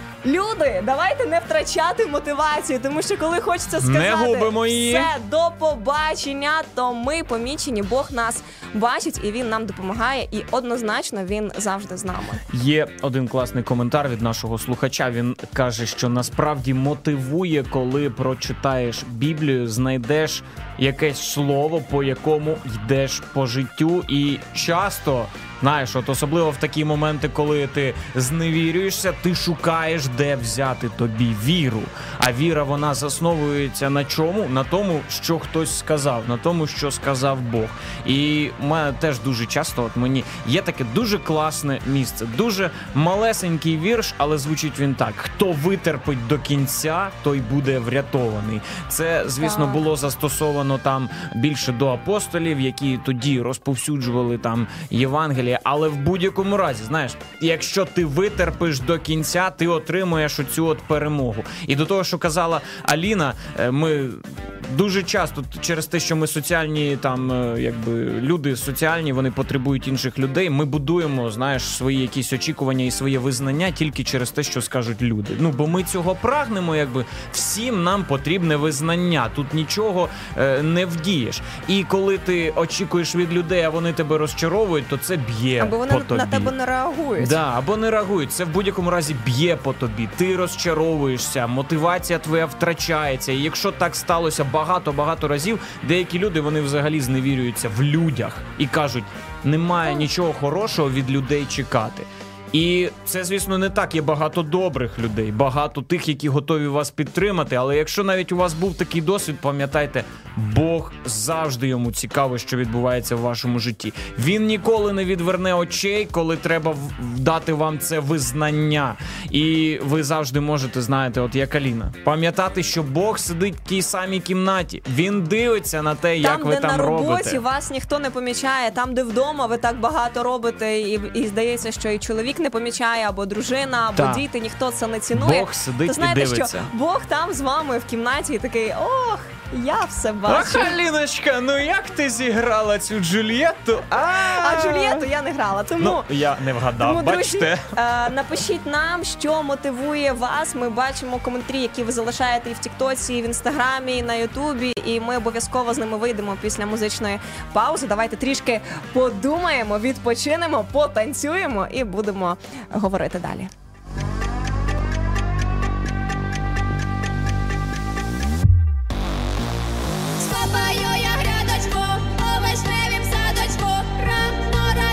люди, давайте не втрачати мотивацію, тому що коли хочеться сказати не губимо її. Все, до побачення, то ми помічені, Бог нас бачить і він нам допомагає, і однозначно він завжди з нами. Є один класний коментар від нашого слухача. Він каже, що насправді мотивує, коли прочитаєш Біблію, знайдеш якесь слово, по якому йдеш по життю. І часто, знаєш, от особливо в такі моменти, коли ти зневірюєшся, ти шукаєш, де взяти тобі віру. А віра, вона засновується на чому? На тому, що хтось сказав, на тому, що сказав Бог. І в мене теж дуже часто, от мені є таке дуже класне місце, дуже малесенький вірш, але звучить він так: хто витерпить до кінця, той буде врятований. Це, звісно, було застосовано там більше до апостолів, які тоді розповсюджували там Євангеліє, але в будь-якому разі, знаєш, якщо ти витерпиш до кінця, ти отримуєш оцю от перемогу. І до того, що казала Аліна, ми дуже часто через те, що ми соціальні, там, якби люди соціальні, вони потребують інших людей, ми будуємо, знаєш, свої якісь очікування і своє визнання тільки через те, що скажуть люди. Ну, бо ми цього прагнемо, якби, всім нам потрібне визнання, тут нічого не вдієш. І коли ти очікуєш від людей, а вони тебе розчаровують, то це б'є або вони по тобі. на тебе не реагують. Да, або не реагують. Це в будь-якому разі б'є по тобі. Ти розчаровуєшся, мотивація твоя втрачається. І якщо так сталося багато разів, деякі люди, вони взагалі зневірюються в людях і кажуть, немає нічого хорошого від людей чекати. І це, звісно, не так. Є багато добрих людей, багато тих, які готові вас підтримати. Але якщо навіть у вас був такий досвід, пам'ятайте, Бог завжди йому цікаво, що відбувається в вашому житті. Він ніколи не відверне очей, коли треба дати вам це визнання. І ви завжди можете, знаєте, от як Аліна, пам'ятати, що Бог сидить в тій самій кімнаті. Він дивиться на те, як ви там робите. Там, де на роботі вас ніхто не помічає, там, де вдома ви так багато робите, і здається, що і чоловік не помічає, або дружина, або діти, ніхто це не цінує. Бог сидить то знаєте, і дивиться. що Бог там з вами в кімнаті і такий, ох, я все бачу. Ах, Аліночка, ну як ти зіграла цю Джульєтту? А Джульєтту я не грала, тому... Ну, я не вгадав, тому, бачите. Друзі, напишіть нам, що мотивує вас. Ми бачимо коментарі, які ви залишаєте і в Тіктоці, і в Інстаграмі, і на Ютубі, і ми обов'язково з ними вийдемо після музичної паузи. Давайте трішки подумаємо, відпочинемо, потанцюємо і будемо говорити далі. Скопаю я грядочку у вишневім садочку, рано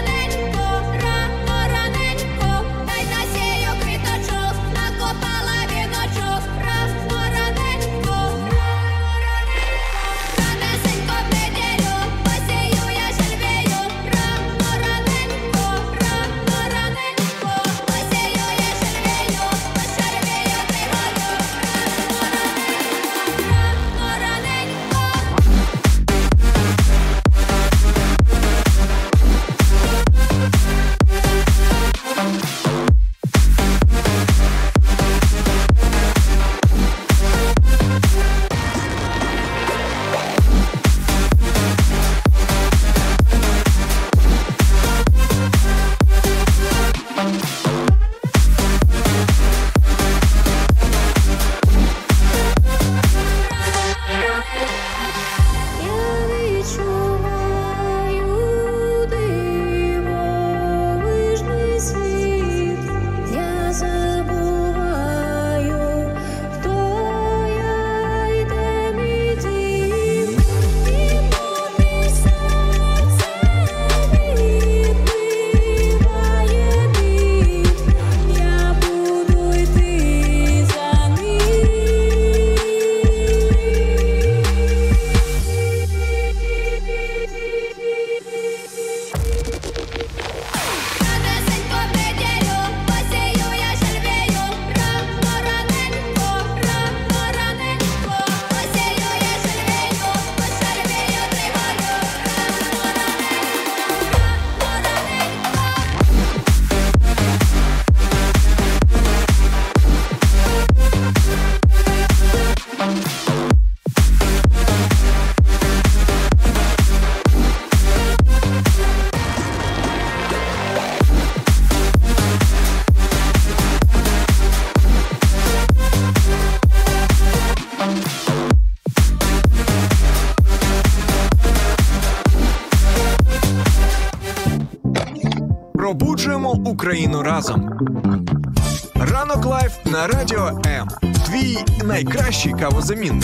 Пробуджуємо Україну разом. Ранок Лайф на Радіо М. Твій найкращий кавозамінник.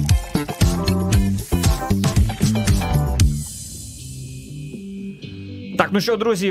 Так, ну що, друзі,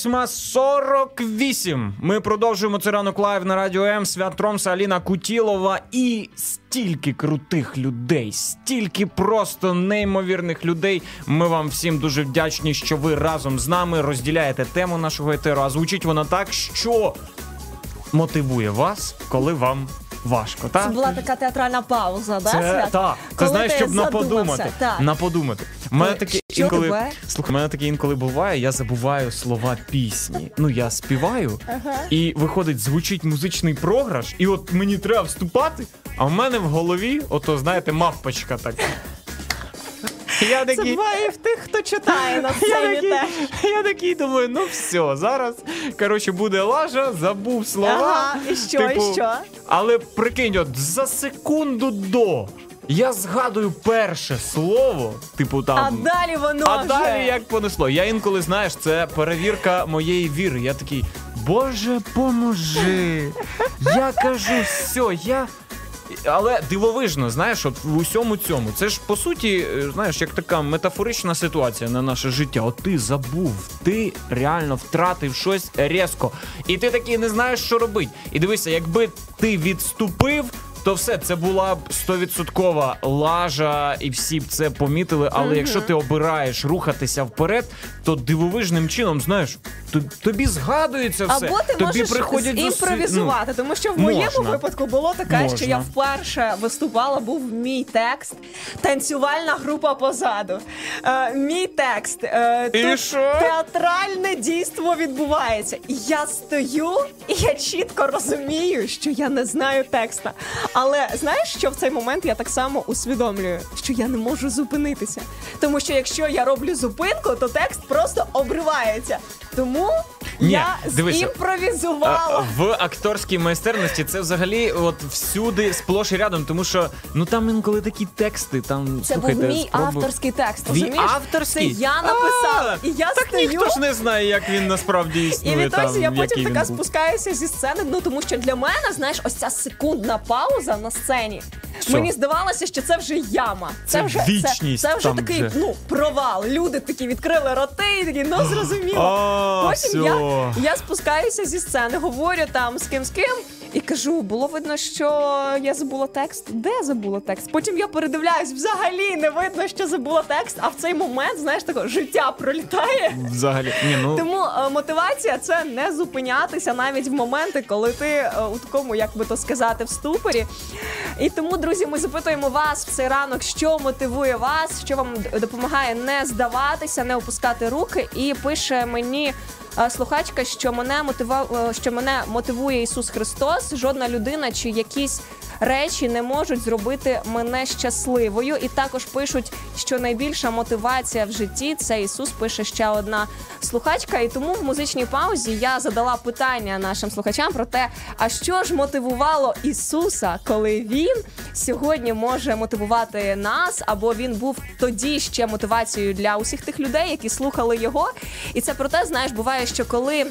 8:48. Ми продовжуємо це ранок лайв на Радіо М. Свят Тромса, Аліна Кутілова і стільки крутих людей, стільки просто неймовірних людей. Ми вам всім дуже вдячні, що ви разом з нами розділяєте тему нашого етеру. А звучить вона так, що мотивує вас, коли вам важко, так? Це була така театральна пауза, да, Це, Свят? так. Ти знаєш, щоб задумався. наподумати. У мене таке інколи, Що у мене таке інколи буває, я забуваю слова пісні. Ну, я співаю, і виходить, звучить музичний програш, і от мені треба вступати, а в мене в голові, ото, знаєте, мавпочка така. Я Це буває в тих, хто читає на сцені теж. Я такий думаю, ну все, зараз, коротше, буде лажа, забув слова. Ага, і що, і що? Але прикинь, от за секунду до я згадую перше слово, типу там. А далі воно А вже. далі як понесло. Я інколи, знаєш, це перевірка моєї віри. Я такий, Боже, поможи. Я кажу, все, я... Але дивовижно, знаєш, от в усьому цьому. Це ж, по суті, знаєш, як така метафорична ситуація на наше життя. От ти забув, ти реально втратив щось різко. І ти такий не знаєш, що робити. І дивися, якби ти відступив, то все, це була б 100% лажа, і всі б це помітили. Але якщо ти обираєш рухатися вперед, то дивовижним чином, знаєш, тобі згадується все. Або ти тобі можеш приходять імпровізувати, тому що в моєму можна. випадку було таке, Можна. що я вперше виступала, був мій текст, танцювальна група позаду. Мій текст. І Тут що? театральне дійство відбувається. І я стою, і я чітко розумію, що я не знаю текста. Але знаєш, що в цей момент я так само усвідомлюю, що я не можу зупинитися. Тому що якщо я роблю зупинку, то текст просто обривається. Тому я дивися, зімпровізувала. В акторській майстерності це взагалі от всюди сплош і рядом, тому що ну там інколи такі тексти, там Це слухайте, був мій авторський текст, Твій розумієш? авторський? Це я написала. І я так стою. ніхто ж не знає, як він насправді І існує. відтоді там, я який потім він така був. спускаюся зі сцени, ну тому що для мене, знаєш, ось ця секундна пауза на сцені. Що? Мені здавалося, що це вже яма. Це вже вічність Це вже там такий вже. провал. Люди такі відкрили роти і такі, ну зрозуміло. Потім всьо. я спускаюся зі сцени, говорю там з ким. І кажу, було видно, що я забула текст. Де забула текст? Потім я передивляюсь, взагалі не видно, що забула текст, а в цей момент, знаєш, таке життя пролітає. Взагалі, Тому мотивація – це не зупинятися навіть в моменти, коли ти у такому, як би то сказати, в ступорі. І тому, друзі, ми запитуємо вас в цей ранок, що мотивує вас, що вам допомагає не здаватися, не опускати руки. І пише мені слухачка, що мене мотивує Ісус Христос. Жодна людина чи якісь речі не можуть зробити мене щасливою. І також пишуть, що найбільша мотивація в житті – це Ісус, пише ще одна слухачка. І тому в музичній паузі я задала питання нашим слухачам про те, а що ж мотивувало Ісуса, коли Він сьогодні може мотивувати нас, або Він був тоді ще мотивацією для усіх тих людей, які слухали Його. І це про те, знаєш, буває, що коли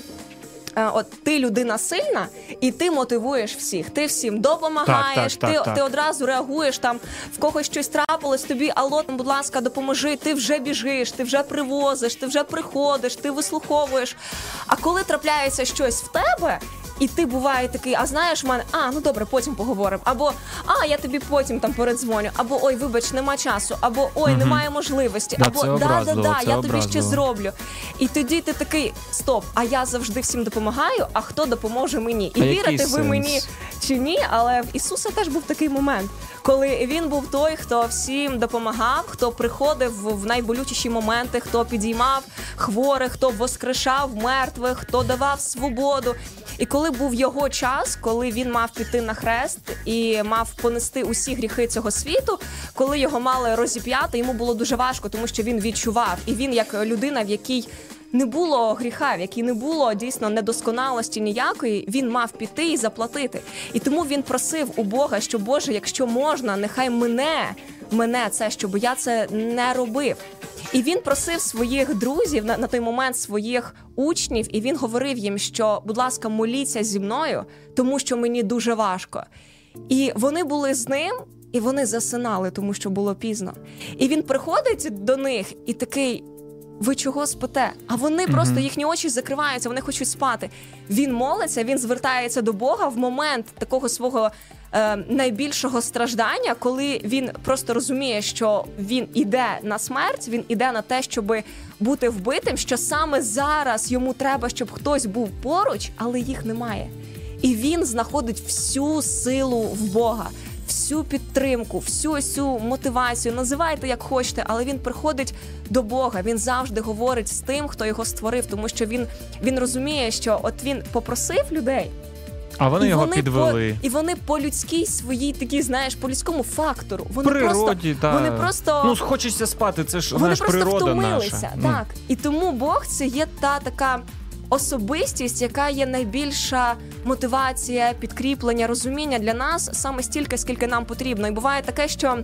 от ти людина сильна, і ти мотивуєш всіх. Ти всім допомагаєш, ти одразу реагуєш, там в когось щось трапилось, тобі, алло, будь ласка, допоможи, ти вже біжиш, ти вже привозиш, ти вже приходиш, ти вислуховуєш. А коли трапляється щось в тебе, і ти буває такий, а знаєш в мене, ну добре, потім поговоримо, або я тобі потім там передзвоню, або ой, вибач, нема часу, або ой, немає можливості, або я тобі ще зроблю. І тоді ти такий, стоп, а я завжди всім допомагаю, а хто допоможе мені? І вірите ви мені чи ні, але в Ісуса теж був такий момент, коли Він був той, хто всім допомагав, хто приходив в найболючіші моменти, хто підіймав хворих, хто воскрешав мертвих, хто давав свободу. І коли був його час, коли він мав піти на хрест і мав понести усі гріхи цього світу, коли його мали розіп'яти, йому було дуже важко, тому що він відчував. І він, як людина, в якій не було гріха, в якій не було дійсно недосконалості ніякої, він мав піти і заплатити. І тому він просив у Бога, що Боже, якщо можна, нехай мене це, щоб я це не робив. І він просив своїх друзів, на той момент своїх учнів, і він говорив їм, що, будь ласка, моліться зі мною, тому що мені дуже важко. І вони були з ним, і вони засинали, тому що було пізно. І він приходить до них і такий: ви чого спите? А вони просто, їхні очі закриваються, вони хочуть спати. Він молиться, він звертається до Бога в момент такого свого найбільшого страждання, коли він просто розуміє, що він іде на смерть, він іде на те, щоб бути вбитим, що саме зараз йому треба, щоб хтось був поруч, але їх немає. І він знаходить всю силу в Бога, всю підтримку, всю цю мотивацію, називайте як хочете, але він приходить до Бога, він завжди говорить з тим, хто його створив, тому що він розуміє, що от він попросив людей, а вони його підвели. І вони по людській своїй такій, знаєш, по людському фактору. Вони природі, вони просто... Ну, хочеться спати, це ж, вони знаєш, природа наша. Вони просто втомилися, так. І тому Бог – це є та така особистість, яка є найбільша мотивація, підкріплення, розуміння для нас саме стільки, скільки нам потрібно. І буває таке, що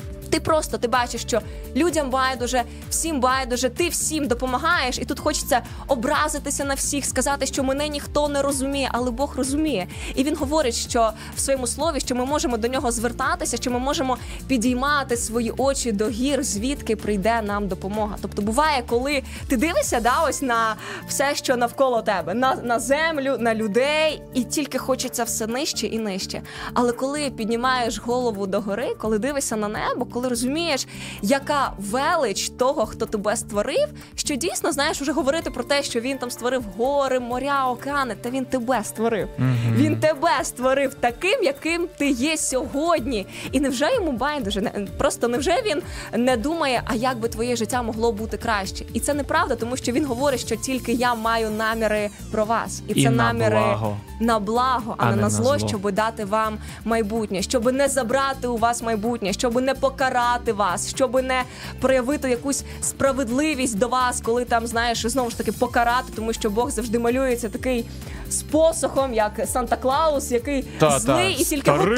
ти бачиш, що людям байдуже, всім байдуже, ти всім допомагаєш, і тут хочеться образитися на всіх, сказати, що мене ніхто не розуміє, але Бог розуміє. І він говорить, що в своєму слові, що ми можемо до нього звертатися, що ми можемо підіймати свої очі до гір, звідки прийде нам допомога. Тобто буває, коли ти дивишся, ось на все, що навколо тебе, на землю, на людей, і тільки хочеться все нижче і нижче. Але коли піднімаєш голову догори, коли дивишся на небо, коли розумієш, яка велич того, хто тебе створив, що дійсно, знаєш, уже говорити про те, що він там створив гори, моря, океани, та він тебе створив. Він тебе створив таким, яким ти є сьогодні. І невже йому байдуже? Просто невже він не думає, а як би твоє життя могло бути краще? І це неправда, тому що він говорить, що тільки я маю наміри про вас. І це наміри на благо, а не на зло, щоб дати вам майбутнє, щоб не забрати у вас майбутнє, щоб не покарати вас, щоб не проявити якусь справедливість до вас, коли там, знаєш, знову ж таки покарати, тому що Бог завжди малюється такий з посохом, як Санта-Клаус, який злий і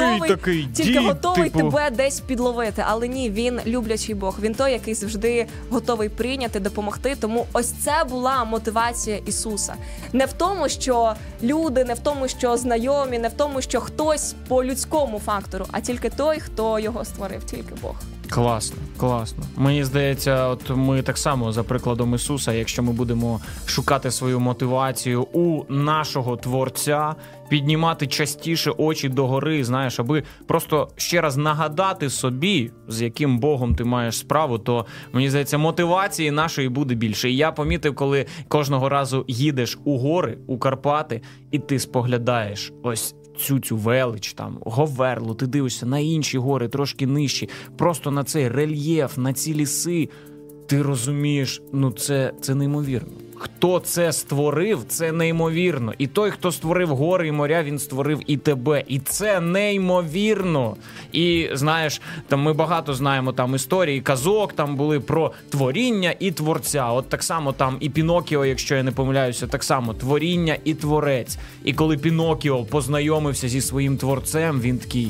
тільки готовий тебе десь підловити. Але ні, він люблячий Бог, він той, який завжди готовий прийняти, допомогти. Тому ось це була мотивація Ісуса. Не в тому, що люди, не в тому, що знайомі, не в тому, що хтось по людському фактору, а тільки той, хто його створив, тільки Бог. Класно, класно. Мені здається, от ми так само, за прикладом Ісуса, якщо ми будемо шукати свою мотивацію у нашого Творця, піднімати частіше очі догори, знаєш, аби просто ще раз нагадати собі, з яким Богом ти маєш справу, то, мені здається, мотивації нашої буде більше. І я помітив, коли кожного разу їдеш у гори, у Карпати, і ти споглядаєш ось цю велич, там, Говерлу, ти дивишся на інші гори, трошки нижчі, просто на цей рельєф, на ці ліси, ти розумієш, ну це неймовірно. Хто це створив, це неймовірно. І той, хто створив гори і моря, він створив і тебе. І це неймовірно. І, знаєш, там ми багато знаємо там історії, казок там були про творіння і творця. От так само там і Пінокіо, якщо я не помиляюся, так само творіння і творець. І коли Пінокіо познайомився зі своїм творцем, він такий: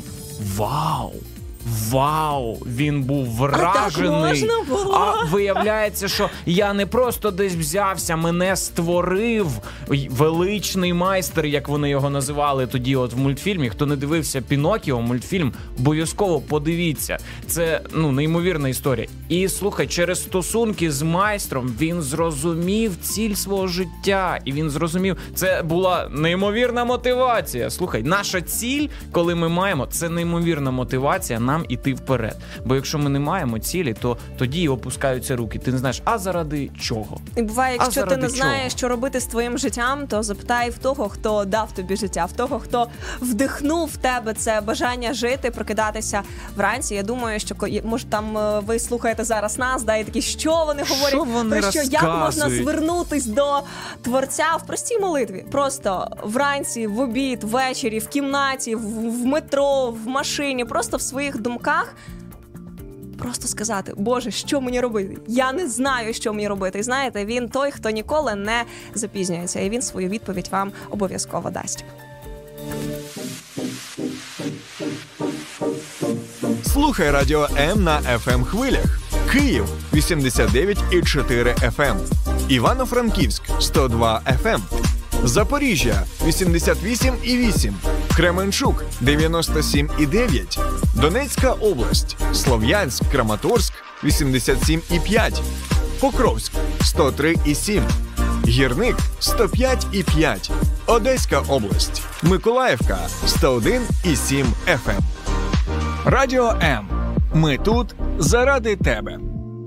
вау, він був вражений. А виявляється, що я не просто десь взявся, мене створив величний майстер, як вони його називали тоді от в мультфільмі. Хто не дивився Пінокіо, мультфільм, обов'язково подивіться. Це, неймовірна історія. І, слухай, через стосунки з майстром він зрозумів ціль свого життя. І він зрозумів, це була неймовірна мотивація. Слухай, наша ціль, коли ми маємо, це неймовірна мотивація нам іти вперед. Бо якщо ми не маємо цілі, то тоді опускаються руки. Ти не знаєш, а заради чого? І буває, якщо ти не знаєш, що робити з твоїм життям, то запитай в того, хто дав тобі життя, в того, хто вдихнув в тебе це бажання жити, прокидатися вранці. Я думаю, що, може, там ви слухаєте зараз нас, і такі, що вони говорять, про що, як можна звернутись до Творця в простій молитві. Просто вранці, в обід, ввечері, в кімнаті, в метро, в машині, просто в своїх думках просто сказати: Боже, що мені робити? Я не знаю, що мені робити. І знаєте, він той, хто ніколи не запізнюється, і він свою відповідь вам обов'язково дасть. Слухай Радіо М на FM хвилях. Київ 89,4 FM, Івано-Франківськ 102 FM, Запоріжжя 88,8, Кременчук 97,9, Донецька область, Слов'янськ, Краматорськ 87,5, Покровськ 103,7, Гірник 105,5, Одеська область, Миколаївка 101,7 FM. Радіо М. Ми тут заради тебе.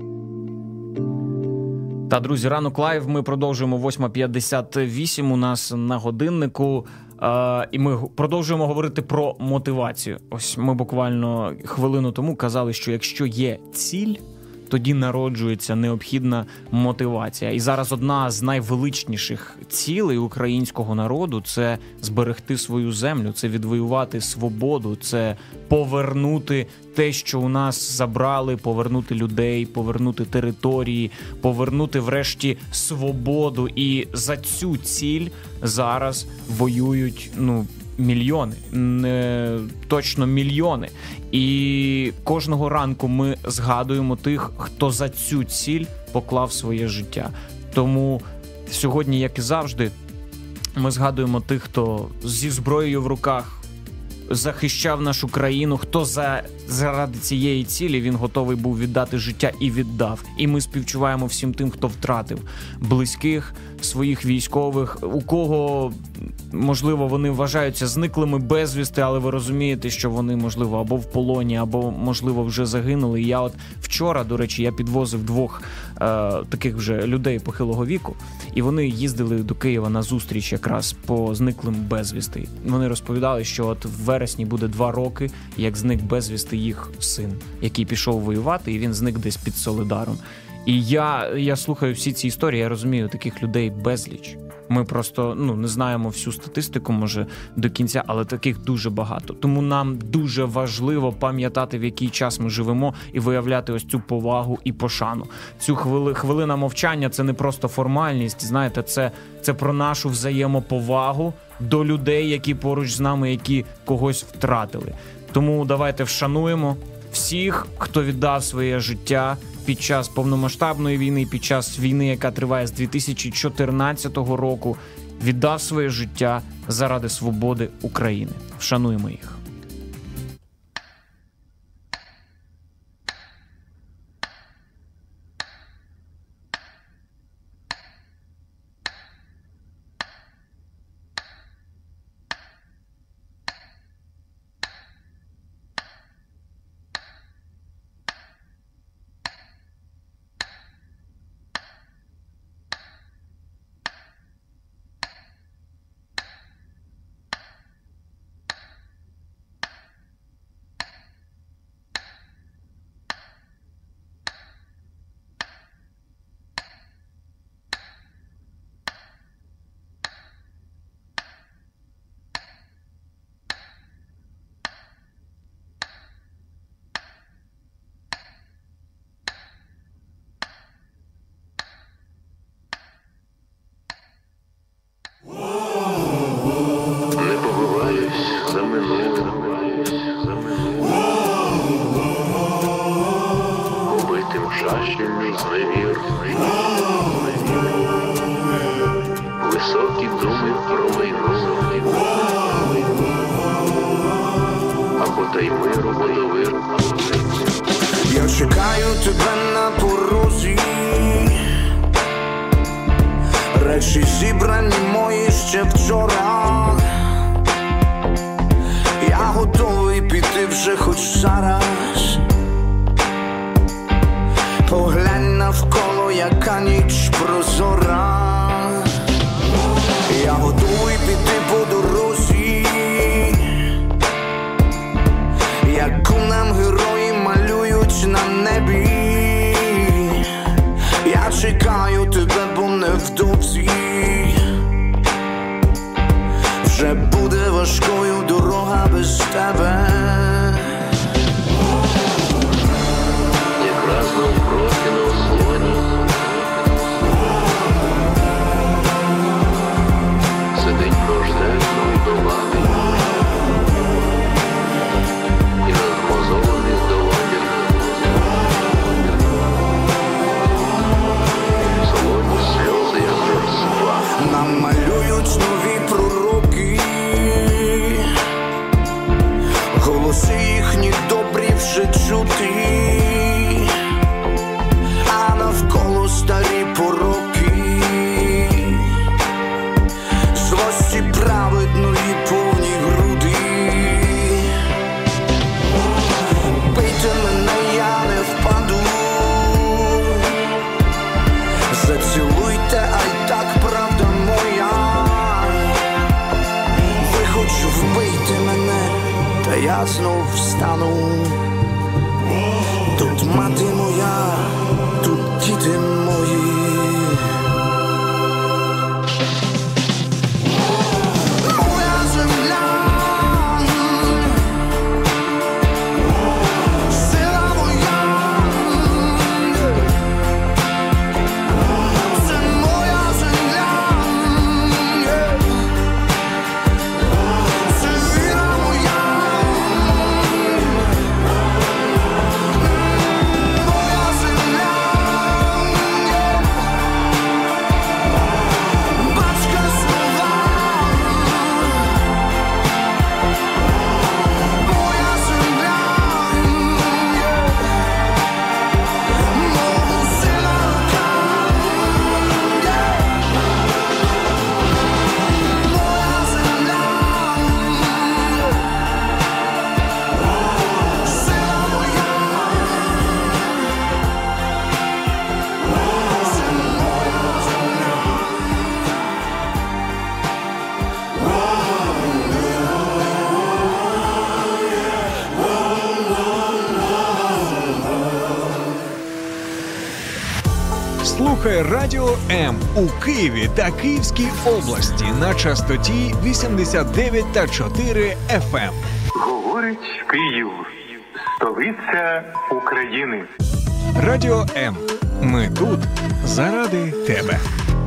Та, друзі, ранок лайв. Ми продовжуємо 8:58 у нас на годиннику. І ми продовжуємо говорити про мотивацію. Ось ми буквально хвилину тому казали, що якщо є ціль, тоді народжується необхідна мотивація. І зараз одна з найвеличніших цілей українського народу – це зберегти свою землю, це відвоювати свободу, це повернути те, що у нас забрали, повернути людей, повернути території, повернути врешті свободу. І за цю ціль зараз воюють, мільйони, точно мільйони. І кожного ранку ми згадуємо тих, хто за цю ціль поклав своє життя. Тому сьогодні, як і завжди, ми згадуємо тих, хто зі зброєю в руках захищав нашу країну, хто заради цієї цілі він готовий був віддати життя і віддав. І ми співчуваємо всім тим, хто втратив близьких, своїх військових, у кого, можливо, вони вважаються зниклими безвісти, але ви розумієте, що вони, можливо, або в полоні, або, можливо, вже загинули. І я от вчора, до речі, я підвозив двох таких вже людей похилого віку, і вони їздили до Києва на зустріч якраз по зниклим безвісти. Вони розповідали, що от в вересні буде 2 роки, як зник безвісти їх син, який пішов воювати, і він зник десь під Солидаром. І я слухаю всі ці історії, я розумію, таких людей безліч. Ми просто не знаємо всю статистику, може, до кінця, але таких дуже багато. Тому нам дуже важливо пам'ятати, в який час ми живемо, і виявляти ось цю повагу і пошану. Цю хвилина мовчання – це не просто формальність, знаєте, це про нашу взаємоповагу до людей, які поруч з нами, які когось втратили. Тому давайте вшануємо всіх, хто віддав своє життя під час повномасштабної війни, під час війни, яка триває з 2014 року, віддав своє життя заради свободи України. Вшануємо їх. Високі думи про війну, або та й миру водовиру. Я чекаю тебе на порозі, речі зібрані мої ще вчора. Я готовий піти вже хоч зараз. Поглянь навколо, яка ніч прозора. Я готовий піти по дорозі, яку нам герої малюють на небі. Я чекаю тебе, бо невдовзі вже буде важкою дорога без тебе. Якраз навпроти на ослоні сидить нужденна вдова, і на змозованих долонях я знов встану. Тут мати моя, тут діти мої. Слухай Радіо М у Києві та Київській області на частоті 89,4 FM. Говорить Київ, столиця України. Радіо М. Ми тут заради тебе.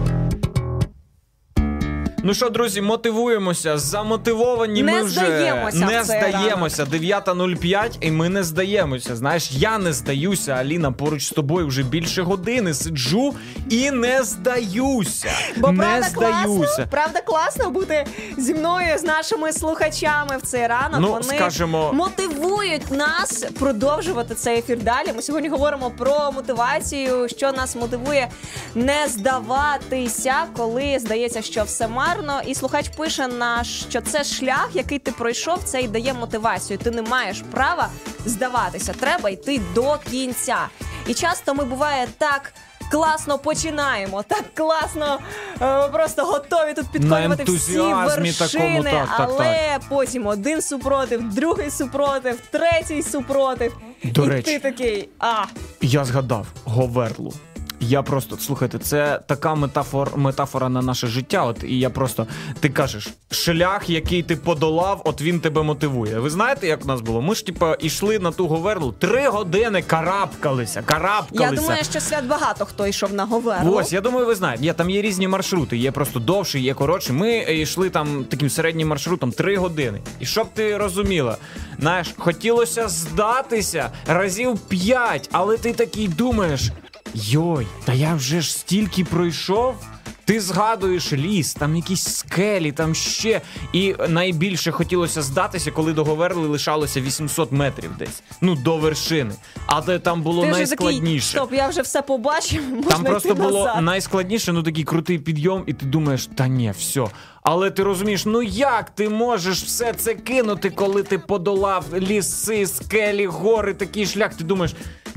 Ну що, друзі, мотивуємося, замотивовані ми вже. Не здаємося. 9:05 і ми не здаємося. Знаєш, я не здаюся, Аліна, поруч з тобою вже більше години сиджу і не здаюся. Бо не правда класно бути зі мною, з нашими слухачами в цей ранок. Ну, вони скажемо, мотивують нас продовжувати цей ефір далі. Ми сьогодні говоримо про мотивацію, що нас мотивує не здаватися, коли здається, що все марно. І слухач пише, що це шлях, який ти пройшов, це і дає мотивацію. Ти не маєш права здаватися, треба йти до кінця. І часто ми, буває, так класно починаємо, так класно просто готові тут підкорювати всі вершини, але потім один супротив, другий супротив, третій супротив. До і речі, ти такий, я згадав Говерлу. Я просто, слухайте, це така метафора на наше життя. От і я просто, ти кажеш, шлях, який ти подолав, от він тебе мотивує. Ви знаєте, як у нас було? Ми ж, йшли на ту Говерлу, 3 години карабкалися. Я думаю, що свят багато хто йшов на Говерлу. Ось, я думаю, ви знаєте, там є різні маршрути, є просто довші, є коротші. Ми йшли там таким середнім маршрутом 3 години. І щоб ти розуміла, знаєш, хотілося здатися разів 5, але ти такий думаєш, йой, та я вже ж стільки пройшов. Ти згадуєш ліс, там якісь скелі, там ще. І найбільше хотілося здатися, коли до Говерли лишалося 800 метрів десь. Ну, до вершини. Але там було найскладніше. Стоп, я вже все побачив, можна там просто було назад. Найскладніше, такий крутий підйом, і ти думаєш, та ні, все. Але ти розумієш, як ти можеш все це кинути, коли ти подолав ліси, скелі, гори, такий шлях, ти думаєш,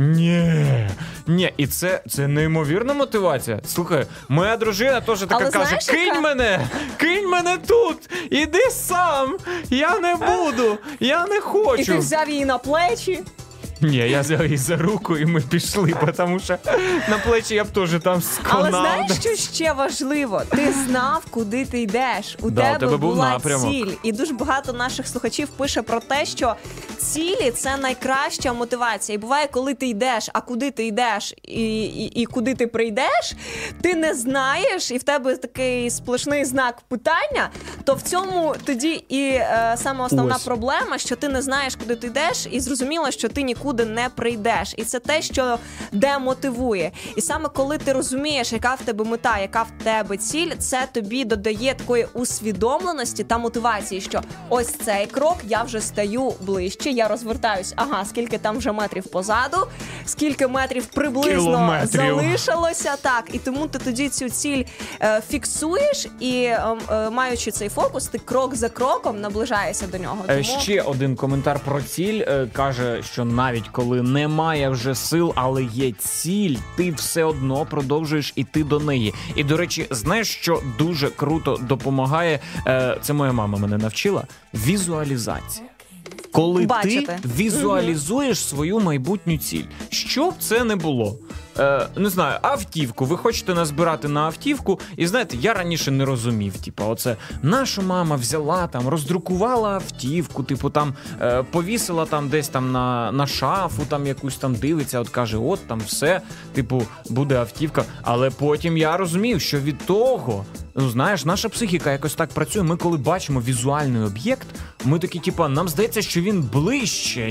ні, і це неймовірна мотивація. Слухай, моя дружина теж така каже, кинь мене тут, іди сам, я не буду, я не хочу. І ти взяв її на плечі. Ні, я взяв її за руку і ми пішли, тому що на плечі я б теж там сконав. Але знаєш, що ще важливо? Ти знав, куди ти йдеш. У тебе була ціль. І дуже багато наших слухачів пише про те, що цілі – це найкраща мотивація. І буває, коли ти йдеш, а куди ти йдеш і куди ти прийдеш, ти не знаєш, і в тебе такий сплошний знак питання, то в цьому тоді і саме основна проблема, що ти не знаєш, куди ти йдеш, і зрозуміло, що ти нікуди не прийдеш. І це те, що демотивує. І саме коли ти розумієш, яка в тебе мета, яка в тебе ціль, це тобі додає такої усвідомленості та мотивації, що ось цей крок, я вже стаю ближче, я розвертаюсь, скільки там вже метрів позаду, скільки метрів приблизно залишилося, так, і тому ти тоді цю ціль фіксуєш і, маючи цей фокус, ти крок за кроком наближаєшся до нього. Тому... Ще один коментар про ціль, каже, що навіть коли немає вже сил, але є ціль, ти все одно продовжуєш іти до неї. І, до речі, знаєш, що дуже круто допомагає, це моя мама мене навчила, візуалізація. коли бачити. ти візуалізуєш свою майбутню ціль. Що б це не було? Не знаю, автівку. Ви хочете назбирати на автівку, і знаєте, я раніше не розумів, оце наша мама взяла там, роздрукувала автівку, там повісила там десь там на шафу, там якусь там дивиться, от каже, от там все, буде автівка. Але потім я розумів, що від того, знаєш, наша психіка якось так працює. Ми коли бачимо візуальний об'єкт, ми такі, нам здається, що він ближче,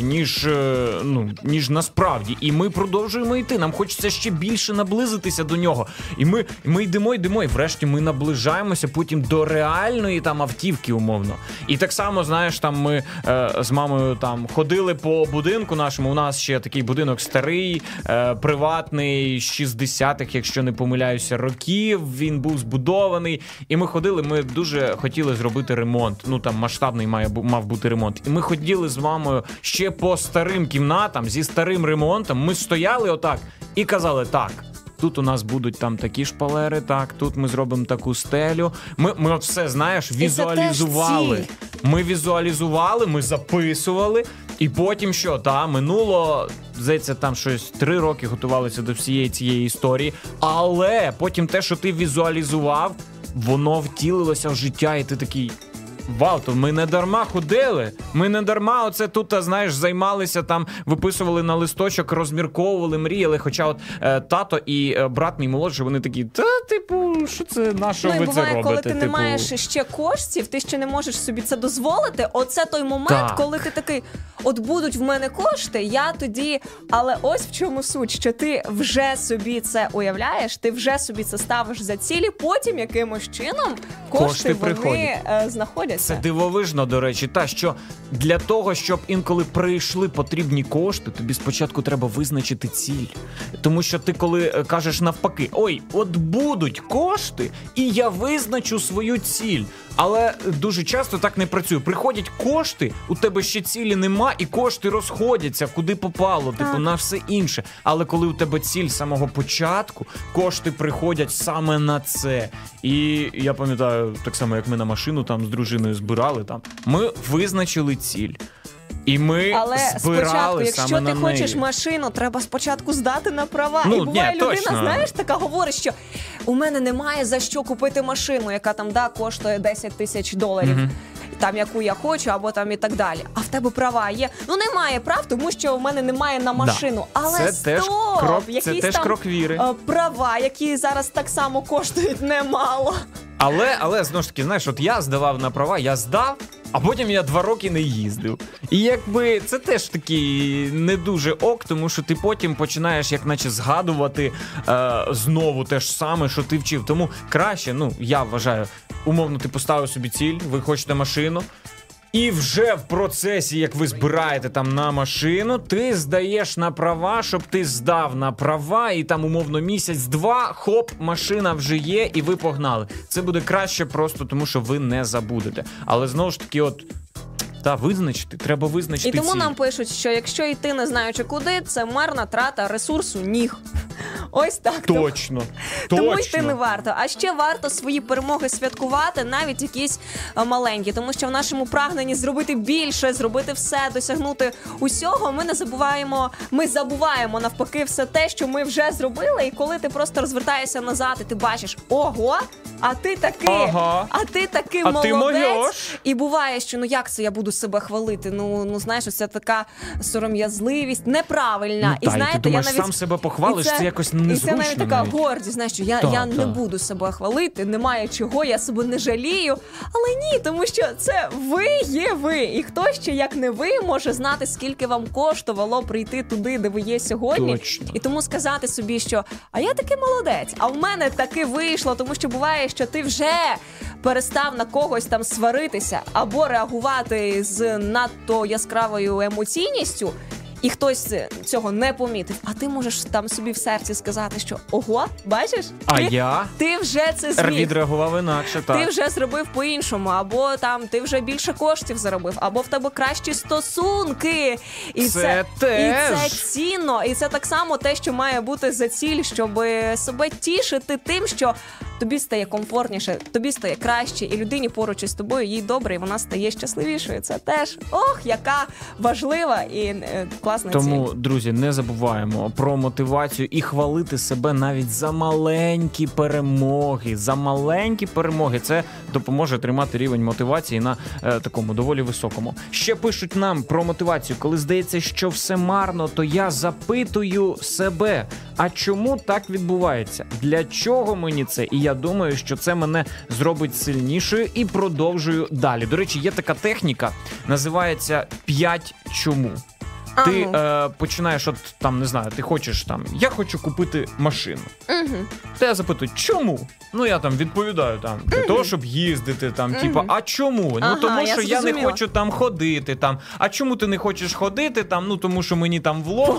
ніж насправді. І ми продовжуємо йти. Нам хочеться ще більше наблизитися до нього. І ми йдемо, і врешті ми наближаємося потім до реальної там автівки, умовно. І так само, знаєш, там ми з мамою там ходили по будинку нашому. У нас ще такий будинок старий, приватний, 60-х, якщо не помиляюся, років. Він був збудований. І ми ходили, ми дуже хотіли зробити ремонт. Там масштабний мав бути ремонт. І ми ходили з мамою ще по старим кімнатам, зі старим ремонтом. Ми стояли отак і казали, так, тут у нас будуть там такі шпалери, так, тут ми зробимо таку стелю. Ми от все, знаєш, візуалізували. Ми візуалізували, ми записували. І потім що, минуло, здається, там щось 3 роки готувалися до всієї цієї історії. Але потім те, що ти візуалізував, воно втілилося в життя, і ти такий, вау, то ми не дарма ходили, ми не дарма оце тут, знаєш, займалися там, виписували на листочок, розмірковували, мріяли, хоча от тато і брат мій молодший, вони такі, що це, на що ви це буває, робите? коли ти не маєш ще коштів, ти ще не можеш собі це дозволити, оце той момент, коли ти такий, от будуть в мене кошти, я тоді, але ось в чому суть, що ти вже собі це уявляєш, ти вже собі це ставиш за цілі, потім якимось чином кошти вони знаходяться. Це дивовижно, до речі, що для того, щоб інколи прийшли потрібні кошти, тобі спочатку треба визначити ціль. Тому що ти коли кажеш навпаки, ой, от будуть кошти, і я визначу свою ціль. Але дуже часто так не працює. Приходять кошти, у тебе ще цілі нема, і кошти розходяться, куди попало, на все інше. Але коли у тебе ціль з самого початку, кошти приходять саме на це. І я пам'ятаю, так само, як ми на машину там з дружиною збирали, ми визначили ціль. І ми збирали саме на неї. Якщо ти хочеш машину, треба спочатку здати на права. І буває людина, знаєш, така говорить, що у мене немає за що купити машину, яка там, коштує $10 000. Там, яку я хочу, або там і так далі. А в тебе права є. Немає прав, тому що в мене немає на машину. Але це теж крок віри. Права, які зараз так само коштують немало. Але, знову ж таки, знаєш, от я здавав на права, я здав, а потім я 2 роки не їздив. І якби це теж такий не дуже ок, тому що ти потім починаєш як наче згадувати знову те ж саме, що ти вчив. Тому краще, я вважаю, умовно ти поставив собі ціль, ви хочете машину, і вже в процесі, як ви збираєте там на машину, ти здаєш на права, щоб ти здав на права, і там умовно місяць-два, хоп, машина вже є, і ви погнали. Це буде краще просто тому, що ви не забудете. Але знову ж таки, треба визначити ціль. І тому ціль. нам пишуть, що якщо йти не знаючи куди, це марна трата ресурсу ніг. Ось так. Точно. Тому йти не варто. А ще варто свої перемоги святкувати, навіть якісь маленькі. Тому що в нашому прагненні зробити більше, зробити все, досягнути усього, ми забуваємо навпаки все те, що ми вже зробили. І коли ти просто розвертаєшся назад, і ти бачиш, ого, а ти такий молодець. І буває, що як це я буду себе хвалити? Знаєш, це така сором'язливість, неправильна. І знаєте, ти думаєш, сам себе похвалиш, це якось незручно. І це навіть така гордість, знаєш, що я не буду себе хвалити, немає чого, я себе не жалію. Але ні, тому що це ви є ви. І хто ще, як не ви, може знати, скільки вам коштувало прийти туди, де ви є сьогодні. Точно. І тому сказати собі, що а я таки молодець, а в мене таки вийшло, тому що буває, що ти вже перестав на когось там сваритися або реагувати з надто яскравою емоційністю, і хтось цього не помітив, а ти можеш там собі в серці сказати, що ого, бачиш? Ти вже це зміг. Відреагував інакше, так. Ти вже зробив по-іншому, або там ти вже більше коштів заробив, або в тебе кращі стосунки. І це цінно. І це так само те, що має бути за ціль, щоб себе тішити тим, що тобі стає комфортніше, тобі стає краще, і людині поруч із тобою їй добре, і вона стає щасливішою. Це теж, яка важлива і класна ціль. Тому, друзі, не забуваємо про мотивацію і хвалити себе навіть за маленькі перемоги. За маленькі перемоги. Це допоможе тримати рівень мотивації на такому доволі високому. Ще пишуть нам про мотивацію. Коли здається, що все марно, то я запитую себе, а чому так відбувається? Для чого мені це? І я думаю, що це мене зробить сильнішою і продовжую далі. До речі, є така техніка, називається 5 чому. Ти починаєш, не знаю, ти хочеш я хочу купити машину. Та я запитую, чому? Я відповідаю, для того, щоб їздити, а чому? Тому що я не хочу ходити, а чому ти не хочеш ходити, тому що мені влом,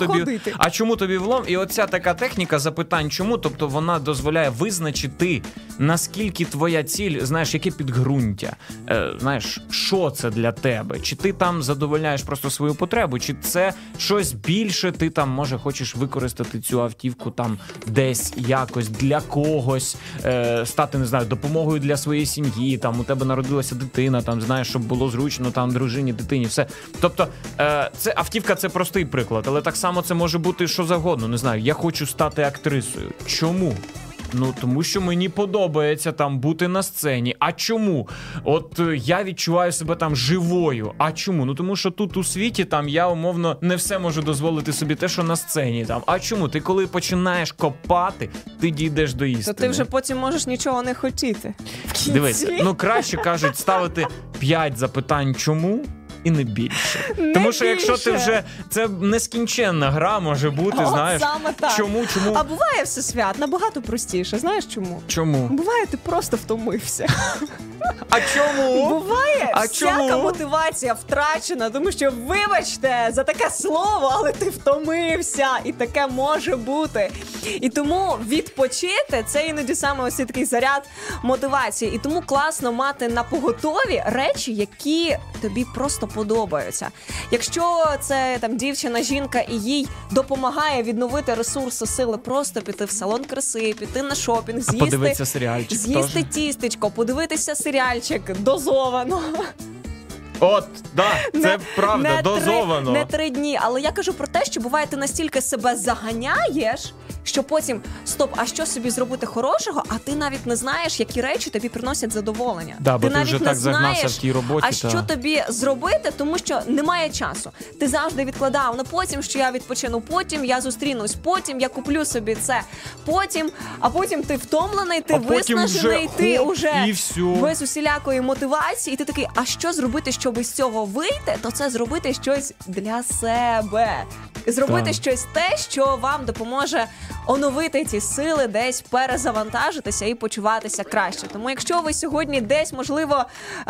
а чому тобі влом? І оця така техніка запитань, чому, тобто вона дозволяє визначити, наскільки твоя ціль, знаєш, яке підґрунтя, знаєш, що це для тебе, чи ти задовольняєш просто свою потребу, чи це щось більше, ти може хочеш використати цю автівку десь якось для когось, стати, не знаю, допомогою для своєї сім'ї, у тебе народилася дитина, знаєш, щоб було зручно дружині, дитині, все. Тобто, це автівка, це простий приклад, але так само це може бути що завгодно, не знаю, я хочу стати актрисою. Чому? Тому що мені подобається бути на сцені. А чому? Я відчуваю себе живою. А чому? Тому що тут у світі я умовно не все можу дозволити собі те, що на сцені. А чому? Ти коли починаєш копати, ти дійдеш до істини. То ти вже потім можеш нічого не хотіти. Дивись, краще, кажуть, ставити 5 запитань чому, і не більше. Тому що якщо ти вже... Це нескінченна гра може бути, знаєш. Саме так. Чому? А буває все, Свят, набагато простіше. Знаєш чому? Чому? Буває, ти просто втомився. А чому? Буває, всяка мотивація втрачена, тому що, вибачте за таке слово, але ти втомився, і таке може бути. І тому відпочити – це іноді саме ось такий заряд мотивації. І тому класно мати на поготові речі, які тобі просто подобаються. Якщо це дівчина, жінка, і їй допомагає відновити ресурси, сили, просто піти в салон краси, піти на шопінг, з'їсти тістечко, подивитися серіальчик дозовано. Це правда, дозовано. Не 3 дні, але я кажу про те, що буває, ти настільки себе заганяєш, що потім, а що собі зробити хорошого, а ти навіть не знаєш, які речі тобі приносять задоволення. Ти навіть вже не знаєш, в тій роботі, що тобі зробити, тому що немає часу. Ти завжди відкладав, потім, що я відпочину, потім я зустрінусь, потім я куплю собі це, а потім ти втомлений, ти виснажений, ти вже без усілякої мотивації, і ти такий, а що зробити, щоб із цього вийти, то це зробити щось для себе. Зробити щось те, що вам допоможе оновити ці сили, десь перезавантажитися і почуватися краще. Тому якщо ви сьогодні десь, можливо,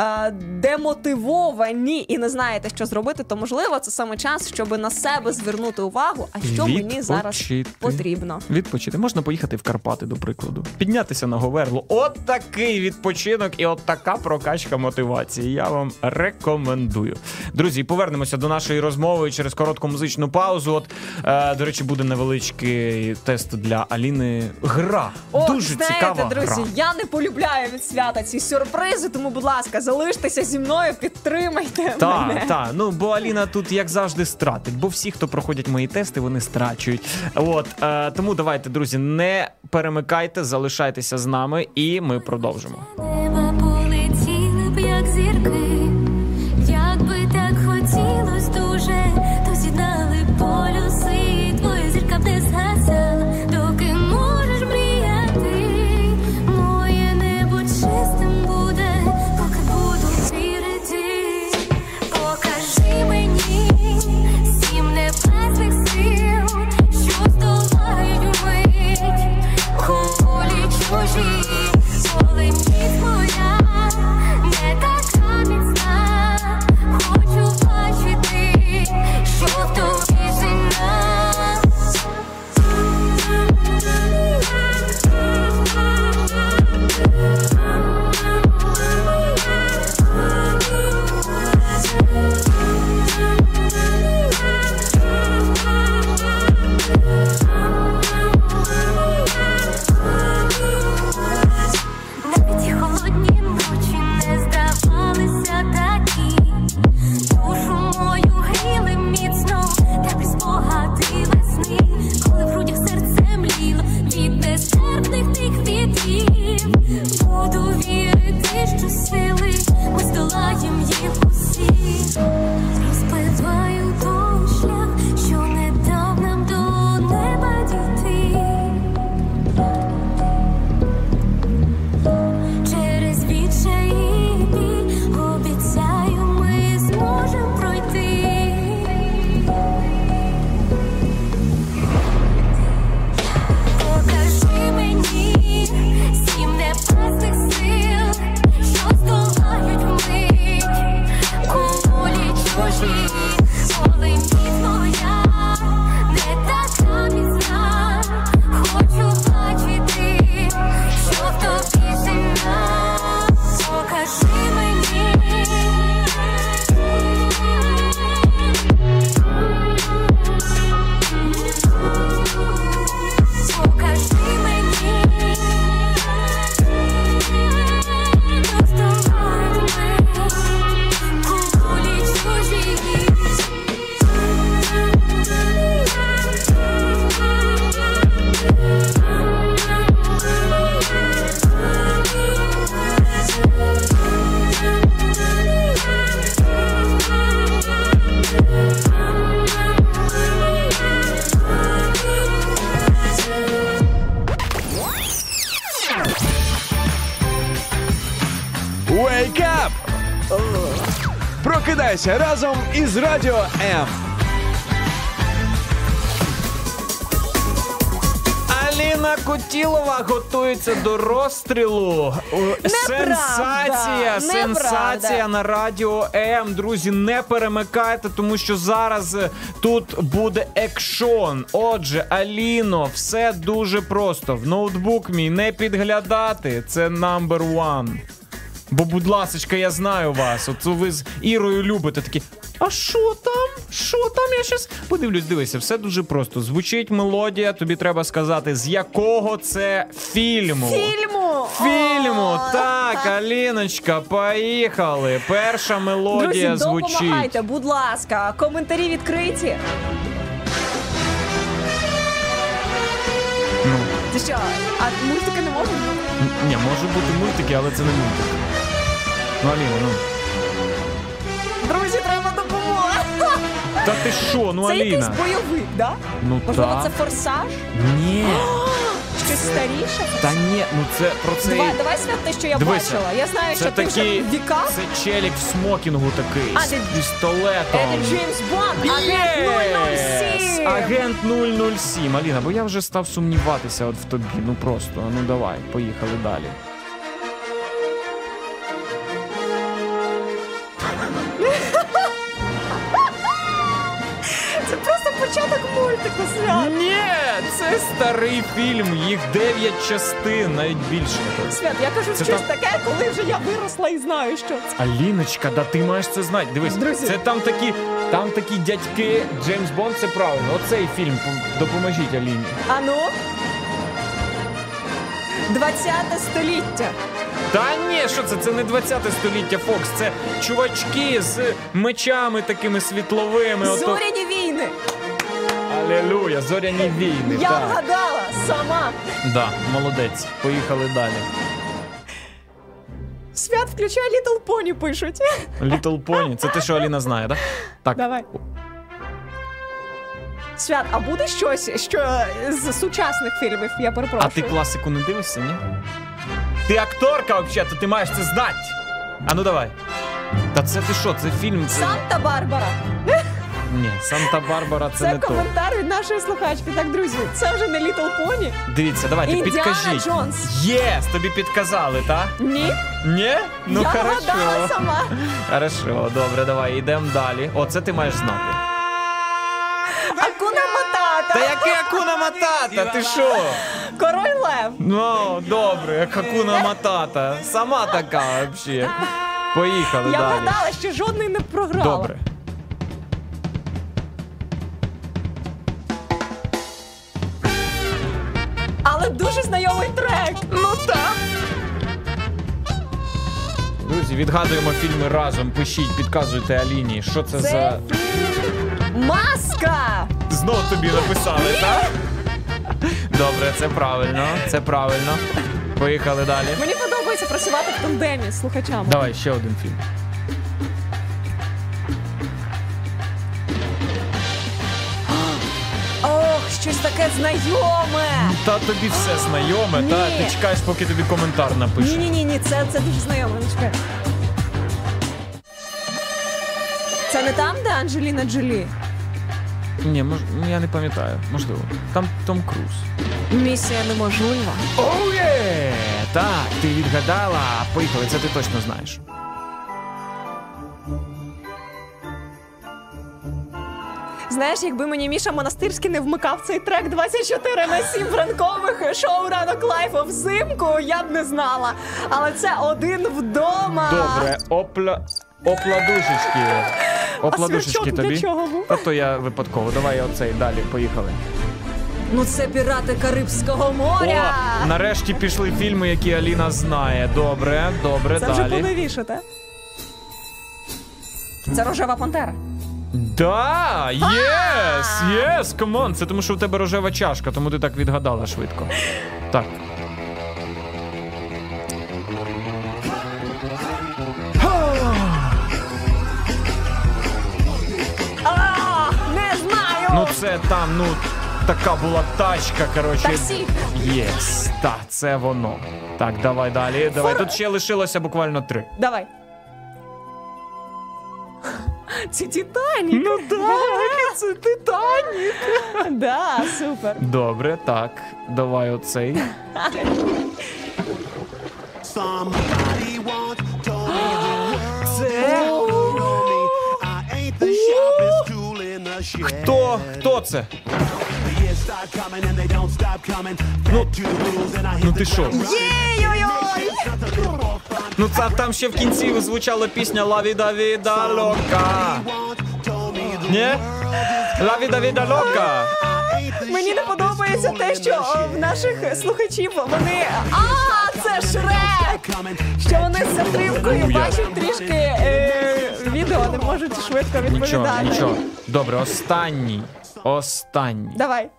демотивовані і не знаєте, що зробити, то, можливо, це саме час, щоб на себе звернути увагу, а що мені зараз потрібно. Відпочити. Можна поїхати в Карпати, до прикладу. Піднятися на Говерлу. От такий відпочинок і от така прокачка мотивації. Я вам рекомендую. Друзі, повернемося до нашої розмови через коротку музичну паузу. До речі, буде невеличкий тест для Аліни. Гра. Дуже цікава гра. Друзі, я не полюбляю від Свята ці сюрпризи, тому, будь ласка, залиштеся зі мною, підтримайте мене. Так, бо Аліна тут, як завжди, стратить. Бо всі, хто проходять мої тести, вони страчують. Тому давайте, друзі, не перемикайте, залишайтеся з нами і ми продовжимо. Неба полетіли б, як зірки, як би так хотілось дуже, то з'єднали полюси, твоя зірка б не згасала, доки можеш мріяти. Моє небо чистим буде, поки буду вірити. Покажи мені 7 небесних сил, що здолають мить, кулі чужі, полетіть моя, не така міцна. Хочу бачити, що в тобі жена. ворогів. Буду вірити, що сили ми здолаєм їх усіх. Розпливаю той шлях, що не дав нам до неба дійти. Через відчай і біль, обіцяю, ми зможем пройти. Покажи мені 7 непасних сил, що здолають вмить кулі чужі. Коли твоя не така міцна, хочу бачити, що в тобі сильна. Покажи мені. Покажи мені. Кулі чужі. Wake up! Прокидайся разом із Радіо М. Аліна Кутілова готується до розстрілу. Сенсація, сенсація на Радіо М. Друзі, не перемикайте, тому що зараз тут буде екшон. Отже, Аліно, все дуже просто. В ноутбук мій не підглядати. Це number one. Бо, будь ласочка, я знаю вас. От ви з Ірою любите такі. А що там? Що там? Я щас подивлюсь. Дивися, все дуже просто. Звучить мелодія, тобі треба сказати, з якого це фільму. Фільму! Так, Аліночка, поїхали. Перша мелодія Друзі, звучить. допомагайте, будь ласка. Коментарі відкриті. Ну. Ти що, а мультики не можуть бути? Ні, може бути мультики, але це не мультик. Ну, Аліна, ну. Друзі, треба допомога. Та ти що, ну, це Аліна. Це якийсь бойовик, да? Ну, можливо, так. це «Форсаж»? Ні. Щось старіше? Та ні, ну це про це... Давай Свят, те, що я бачила. Я знаю, що ти вже в віках. Це челік в смокінгу такий, з пістолетом. Це Джеймс Бонд, агент 007. Агент 007. Аліна, бо я вже став сумніватися от в тобі. Ну просто, ну давай, поїхали далі. Це просто початок мультику, Свят. Ні, це старий фільм, їх 9 частин, навіть більше. Свят, я кажу це щось там... таке, коли вже я виросла і знаю, що це. Аліночка, да ти маєш це знати. Дивись, друзі, це там такі дядьки. Джеймс Бонд, це правильно. Оцей фільм, допоможіть Аліні. А ну? 20-те століття. Та ні, що це? Це не 20-те століття, Фокс. Це чувачки з мечами такими світловими. Зоряні війни. Алілуя, зоряні війни. Я так. вгадала сама. Да, молодець. Поїхали далі. Свят, включай Little Pony, пишуть. Little Pony? Це те, що Аліна знає, так? Так. Давай. Свят, а буде щось, що з сучасних фільмів, я перепрошую. А ти класику не дивишся, ні? Ти акторка, взагалі, ти маєш це знати. А ну давай. Та це ти що, це фільм... Санта-Барбара. Ні, Санта-Барбара це не то. Це коментар від нашої слухачки. Так, друзі, це вже не Little Pony. Дивіться, давайте, підкажіть. Індіана Джонс. Єс, тобі підказали, так? Ні. Ні? Ну, я хорошо. вгадала сама. Хорошо, добре, давай, йдемо далі. Оце ти маєш знати. Акуна Матата. Та який Акуна Матата? Ти що? Король Лев. Ну, добре, як Акуна Матата. Сама така, взагалі. Поїхали я далі. Я вгадала, що жодний не програла. Добре. Але дуже знайомий трек. Ну так. Друзі, відгадуємо фільми разом. Пишіть, підказуйте Аліні, що це за... Маска! Знову тобі написали, так? Добре, це правильно, це правильно. Поїхали далі. Мені подобається працювати в тандемі з слухачами. Давай, ще один фільм. Ох, щось таке знайоме. Та тобі все знайоме, та ти чекаєш, поки тобі коментар напише. Ні, це дуже знайоме, не чекай. Це не там, де Анджеліна Джолі? Ні, я не пам'ятаю, можливо. Там Том Круз. Місія неможлива. Оу є! Так, ти відгадала. Поїхали, це ти точно знаєш. Знаєш, якби мені Міша Монастирський не вмикав цей трек 24/7 ранкових шоу «Ранок Лайфу» взимку, я б не знала. Але це «Один вдома». Добре, опладушечки. Опладушечки тобі. Для чого був? Та то я випадково. Давай оцей, далі, поїхали. Ну це «Пірати Карибського моря». О, нарешті пішли фільми, які Аліна знає. Добре, це далі. вже поновіше, так? Це «Рожева пантера». Да, єс, камон. Це тому, що у тебе рожева чашка, тому ти так відгадала швидко. Так. Не знаю! Ну це там, така була тачка, коротше. Таксі. Єс, так, це воно. Так, давай далі. Давай, тут ще лишилося буквально 3. Давай. Це «Титанік». Ну так, це «Титанік». Да, супер. Добре, так, давай оцей. Хто це? Ну ти що? Єй-ой-ой! Ну там ще в кінці звучала пісня «La vida vida loca». Ні? «La vida vida loca». Мені не подобається те, що в наших слухачів вони... це Шрек! Що вони з затримкою бачать трішки відео, не можуть швидко відповідати. Нічого. Добре, останній. Давай.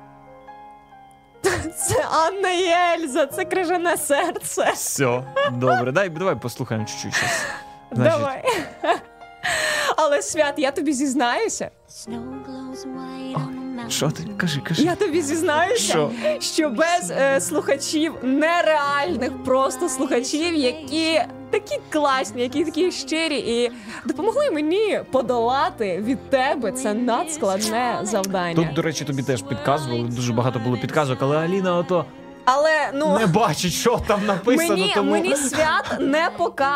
Це Анна і Ельза, це «Крижане серце». Все, добре. Давай послухаємо чуть-чуть щас. Давай. Але, Свят, я тобі зізнаюся. Що ти? Кажи. Я тобі зізнаюся, що без слухачів, нереальних просто слухачів, які такі класні, які такі щирі і допомогли мені подолати від тебе це надскладне завдання. Тут, до речі, тобі теж підказували, дуже багато було підказок, але Аліна Але, не бачить, що там написано, тому... Мені Свят не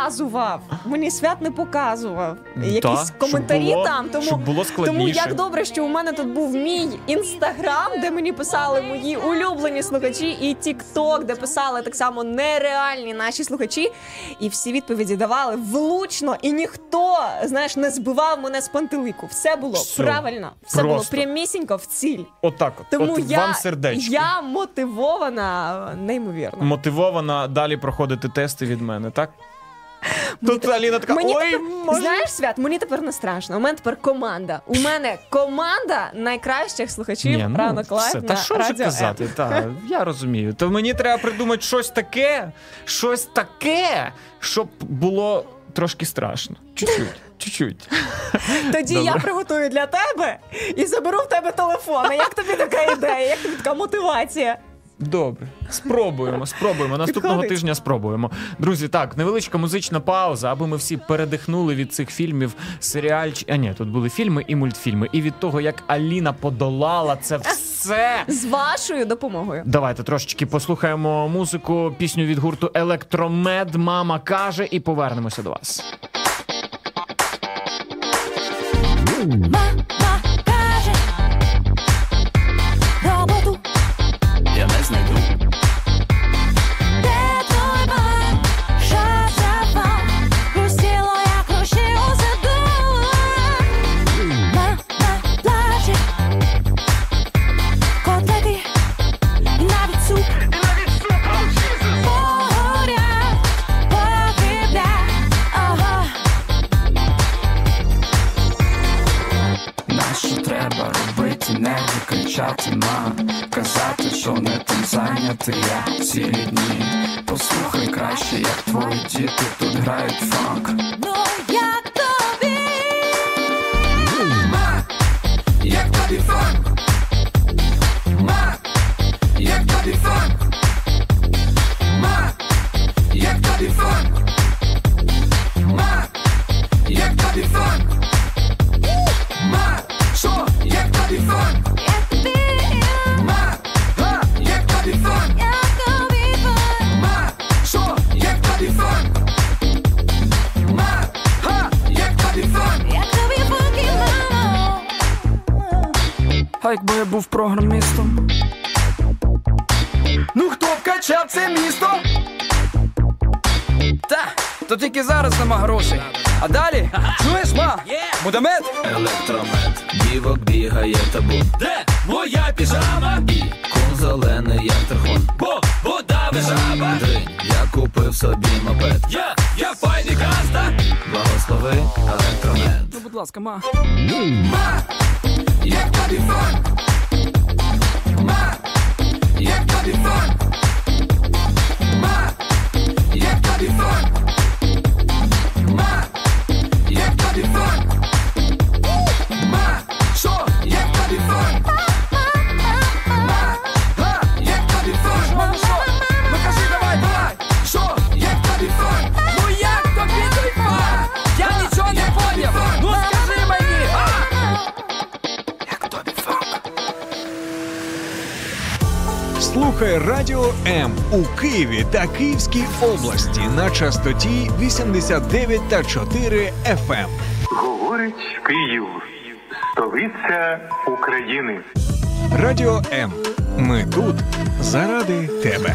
показував. Якісь коментарі там. Щоб було складніше. Тому як добре, що у мене тут був мій Інстаграм, де мені писали мої улюблені слухачі, і Тік-Ток, де писали так само нереальні наші слухачі. І всі відповіді давали влучно, і ніхто, не збивав мене з пантелику. Все було правильно, все було прямісінько в ціль. Отак от. Тому вам сердечки. Я мотивована неймовірно. Мотивована далі проходити тести від мене, так? Тут Аліна така, Знаєш, Свят, мені тепер не страшно. У мене тепер команда. У мене команда найкращих слухачів «Ранок Лайф» на Та що вже казати? Я розумію. То мені треба придумати щось таке, щоб було трошки страшно. Чуть-чуть. Тоді я приготую для тебе і заберу в тебе телефон. А як тобі така ідея? Як тобі така мотивація? Добре. Спробуємо. Наступного тижня спробуємо. Друзі, так, невеличка музична пауза, аби ми всі передихнули від цих фільмів, тут були фільми і мультфільми. І від того, як Аліна подолала це все. З вашою допомогою. Давайте трошечки послухаємо музику, пісню від гурту «Електромед», «Мама каже», і повернемося до вас. Мама каже, роботу я не знайду. Де той бар, шафа, хрустіло, як хрущі у саду. Мама плаче, котлети, і навіть суп. Погорять, погиблять, ага. зайнятий я цілі дні. Послухай краще, як твої діти тут грають фанк. Ну як тобі? Ма, як тобі фанк? Ма, як тобі фанк? Ма, як тобі фанк? Ма, як тобі фанк? Ма, що, як тобі фанк? Ма, га, як тобі фанк? Ма, що, як тобі фанк? Ма, га, як тобі фанк? А якби я був програмістом? Ну хто вкачав це місто? Та, то тільки зараз нема грошей. А далі, чуєш, ма? Буде мед? Електромед, дівок бігає табу. Де моя піжама? І кун зелений, як тархон. Бо вода жаба. Дринь, я купив собі мопед. Я файний газда. Благослови електромед. Ну, будь ласка, ма. Ма, як тобі фанк? Ма, як тобі фанк? Ма, як тобі фанк? Ма, як тобі фанк? Ма, що, як тобі фанк? Ма, га, як тобі фанк? Мамо, що? Ну кажи, давай, давай. Що, як тобі фанк? Ну як тобі той фанк? Я нічого не поняв. Ну скажи мені, а? Як тобі фанк? Слухай Радіо М у Києві та Київській області на частоті 89,4 FM. Говорить Київ, столиця України. Радіо М. Ми тут заради тебе.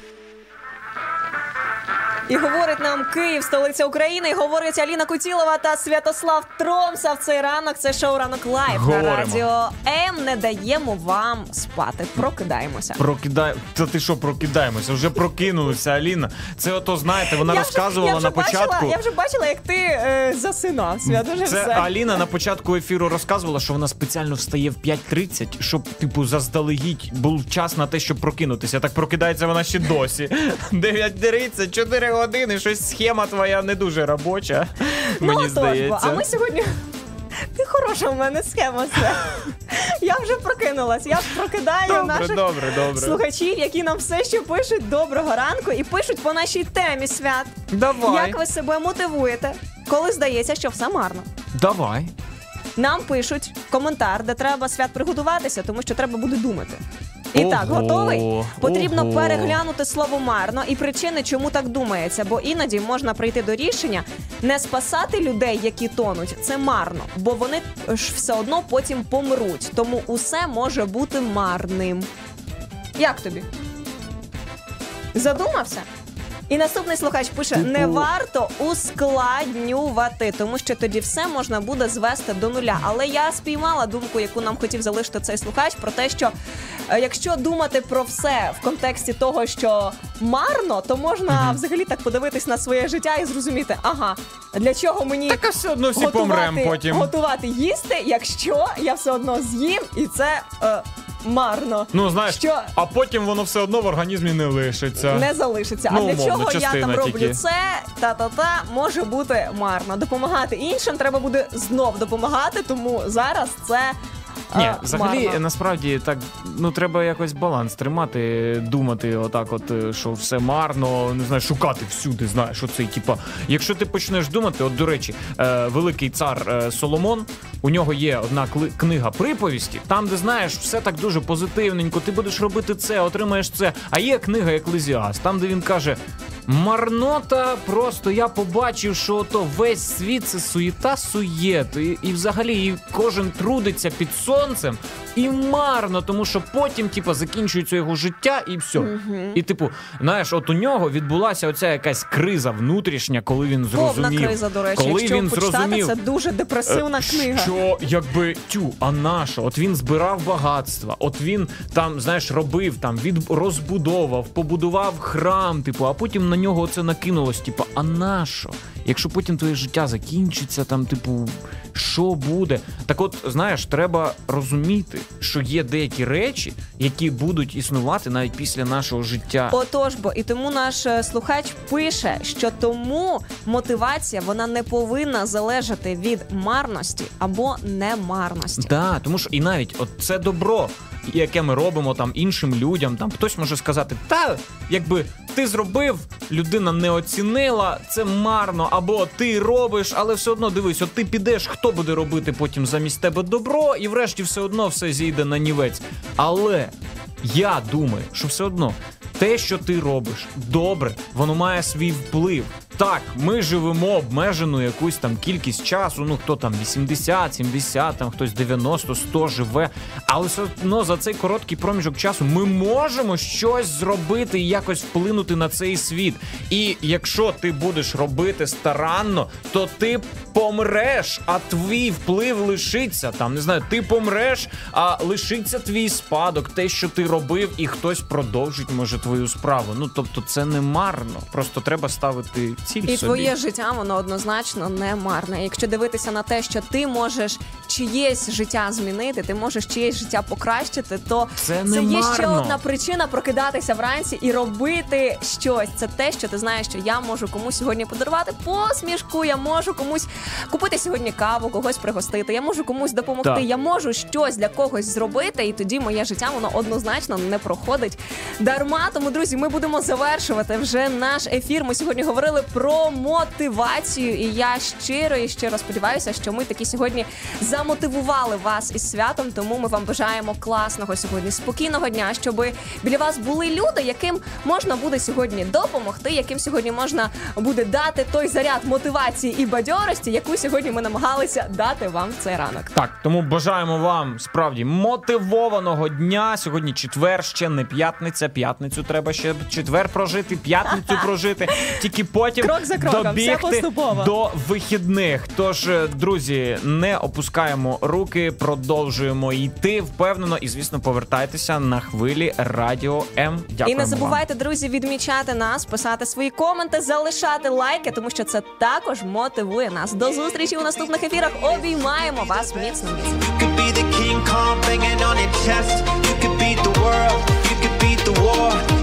І говорить нам Київ, столиця України, і говорить Аліна Кутілова та Святослав Тромса в цей ранок. Це шоу «Ранок Лайв» на Радіо М. Не даємо вам спати. Прокидаємося. Та ти що, прокидаємося? Вже прокинулися, Аліна. Це ото, знаєте, вона розказувала на початку. Я вже бачила, як ти засинав. Це Аліна на початку ефіру розказувала, що вона спеціально встає в 5:30, щоб, типу, заздалегідь був час на те, щоб прокинутися. Так прокидається вона ще досі. 9:30, 4 години, щось схема твоя не дуже робоча, мені здається. А ми сьогодні... Ти хороша в мене схема. Я вже прокинулась. Я прокидаю наших слухачів, які нам все ще пишуть доброго ранку і пишуть по нашій темі, Свят. Давай. Як ви себе мотивуєте, коли здається, що все марно? Давай. Нам пишуть коментар, де треба, Свят, приготуватися, тому що треба буде думати. І так, готовий? Потрібно переглянути слово «марно» і причини, чому так думається, бо іноді можна прийти до рішення не спасати людей, які тонуть, це марно, бо вони ж все одно потім помруть, тому усе може бути марним. Як тобі? Задумався? І наступний слухач пише, не варто ускладнювати, тому що тоді все можна буде звести до нуля. Але я спіймала думку, яку нам хотів залишити цей слухач, про те, що якщо думати про все в контексті того, що марно, то можна взагалі так подивитись на своє життя і зрозуміти, ага, для чого мені все одно всі помремо потім. Готувати їсти, якщо я все одно з'їм, і це... марно. Ну, знаєш, а потім воно все одно в організмі не лишиться. Не залишиться. Ну, а для умовно, чого я там роблю тільки це, та-та-та, може бути марно. Допомагати іншим треба буде знов допомагати, тому зараз це Ні, взагалі, марно. насправді, так, ну, треба якось баланс тримати, думати отак от, що все марно, не знаю, шукати всюди, знаєш, оцей, типа, якщо ти почнеш думати, от, до речі, великий цар Соломон, у нього є одна книга приповісті, там, де, знаєш, все так дуже позитивненько, ти будеш робити це, отримаєш це, а є книга Еклезіаст, там, де він каже, марнота, просто я побачив, що ото весь світ це суєта-суєт, і взагалі і кожен трудиться під сонцем, і марно, тому що потім, типу, закінчується його життя і все. І, типу, знаєш, от у нього відбулася оця якась криза внутрішня, коли він зрозумів. Повна криза, до речі, коли якщо він почитати, зрозумів, це дуже депресивна книга. Що, якби, а наша? От він збирав багатства, от він там, знаєш, робив, там, розбудовував, побудував храм, типу, а потім на нього оце накинулось, типу, а нащо? Якщо потім твоє життя закінчиться, там, типу, що буде? Так от, знаєш, треба розуміти, що є деякі речі, які будуть існувати навіть після нашого життя. Отож, бо і тому наш слухач пише, що тому мотивація, вона не повинна залежати від марності або немарності. Так, тому що і навіть от це добро, яке ми робимо там іншим людям, там хтось може сказати, та, якби ти зробив, людина не оцінила, це марно, або ти робиш, але все одно дивись, от ти підеш, хто буде робити потім замість тебе добро, і врешті все одно все зійде на нівець. Але я думаю, що все одно те, що ти робиш добре, воно має свій вплив. Так, ми живемо обмежену якусь там кількість часу, ну хто там 80, 70, там хтось 90, 100 живе, але все одно за цей короткий проміжок часу ми можемо щось зробити і якось вплинути на цей світ. І якщо ти будеш робити старанно, то ти помреш, а твій вплив лишиться. Там, не знаю, ти помреш, а лишиться твій спадок, те, що ти робив, і хтось продовжить, може, твою справу. Ну, тобто це не марно. Просто треба ставити ціль собі. І твоє життя, воно однозначно не марне. Якщо дивитися на те, що ти можеш чиєсь життя змінити, ти можеш чиєсь життя покращити, то це є ще одна причина прокидатися вранці і робити щось. Це те, що ти знаєш, що я можу комусь сьогодні подарувати посмішку, я можу комусь купити сьогодні каву, когось пригостити, я можу комусь допомогти, так. Я можу щось для когось зробити, і тоді моє життя, воно однозначно не проходить дарма. Тому, друзі, ми будемо завершувати вже наш ефір. Ми сьогодні говорили про мотивацію, і я щиро сподіваюся, що ми таки сьогодні замотивували вас із святом, тому ми вам бажаємо класного сьогодні, спокійного дня, щоб біля вас були люди, яким можна буде сьогодні допомогти, яким сьогодні можна буде дати той заряд мотивації і бадьорості, яку сьогодні ми намагалися дати вам в цей ранок. Так, тому бажаємо вам справді мотивованого дня. Сьогодні четвер, ще не п'ятниця. П'ятницю треба ще четвер прожити, п'ятницю прожити. Тільки потім крок за кроком, добігти до вихідних. Тож, друзі, не опускаємо руки, продовжуємо йти впевнено і, звісно, повертайтеся на хвилі Радіо М. Дякуємо. І не забувайте, друзі, відмічати нас, писати свої коменти, залишати лайки, тому що це також мотивує нас. До зустрічі у наступних ефірах. Обіймаємо вас міцно. King Kong banging on your chest. You could beat the world, you could beat the war.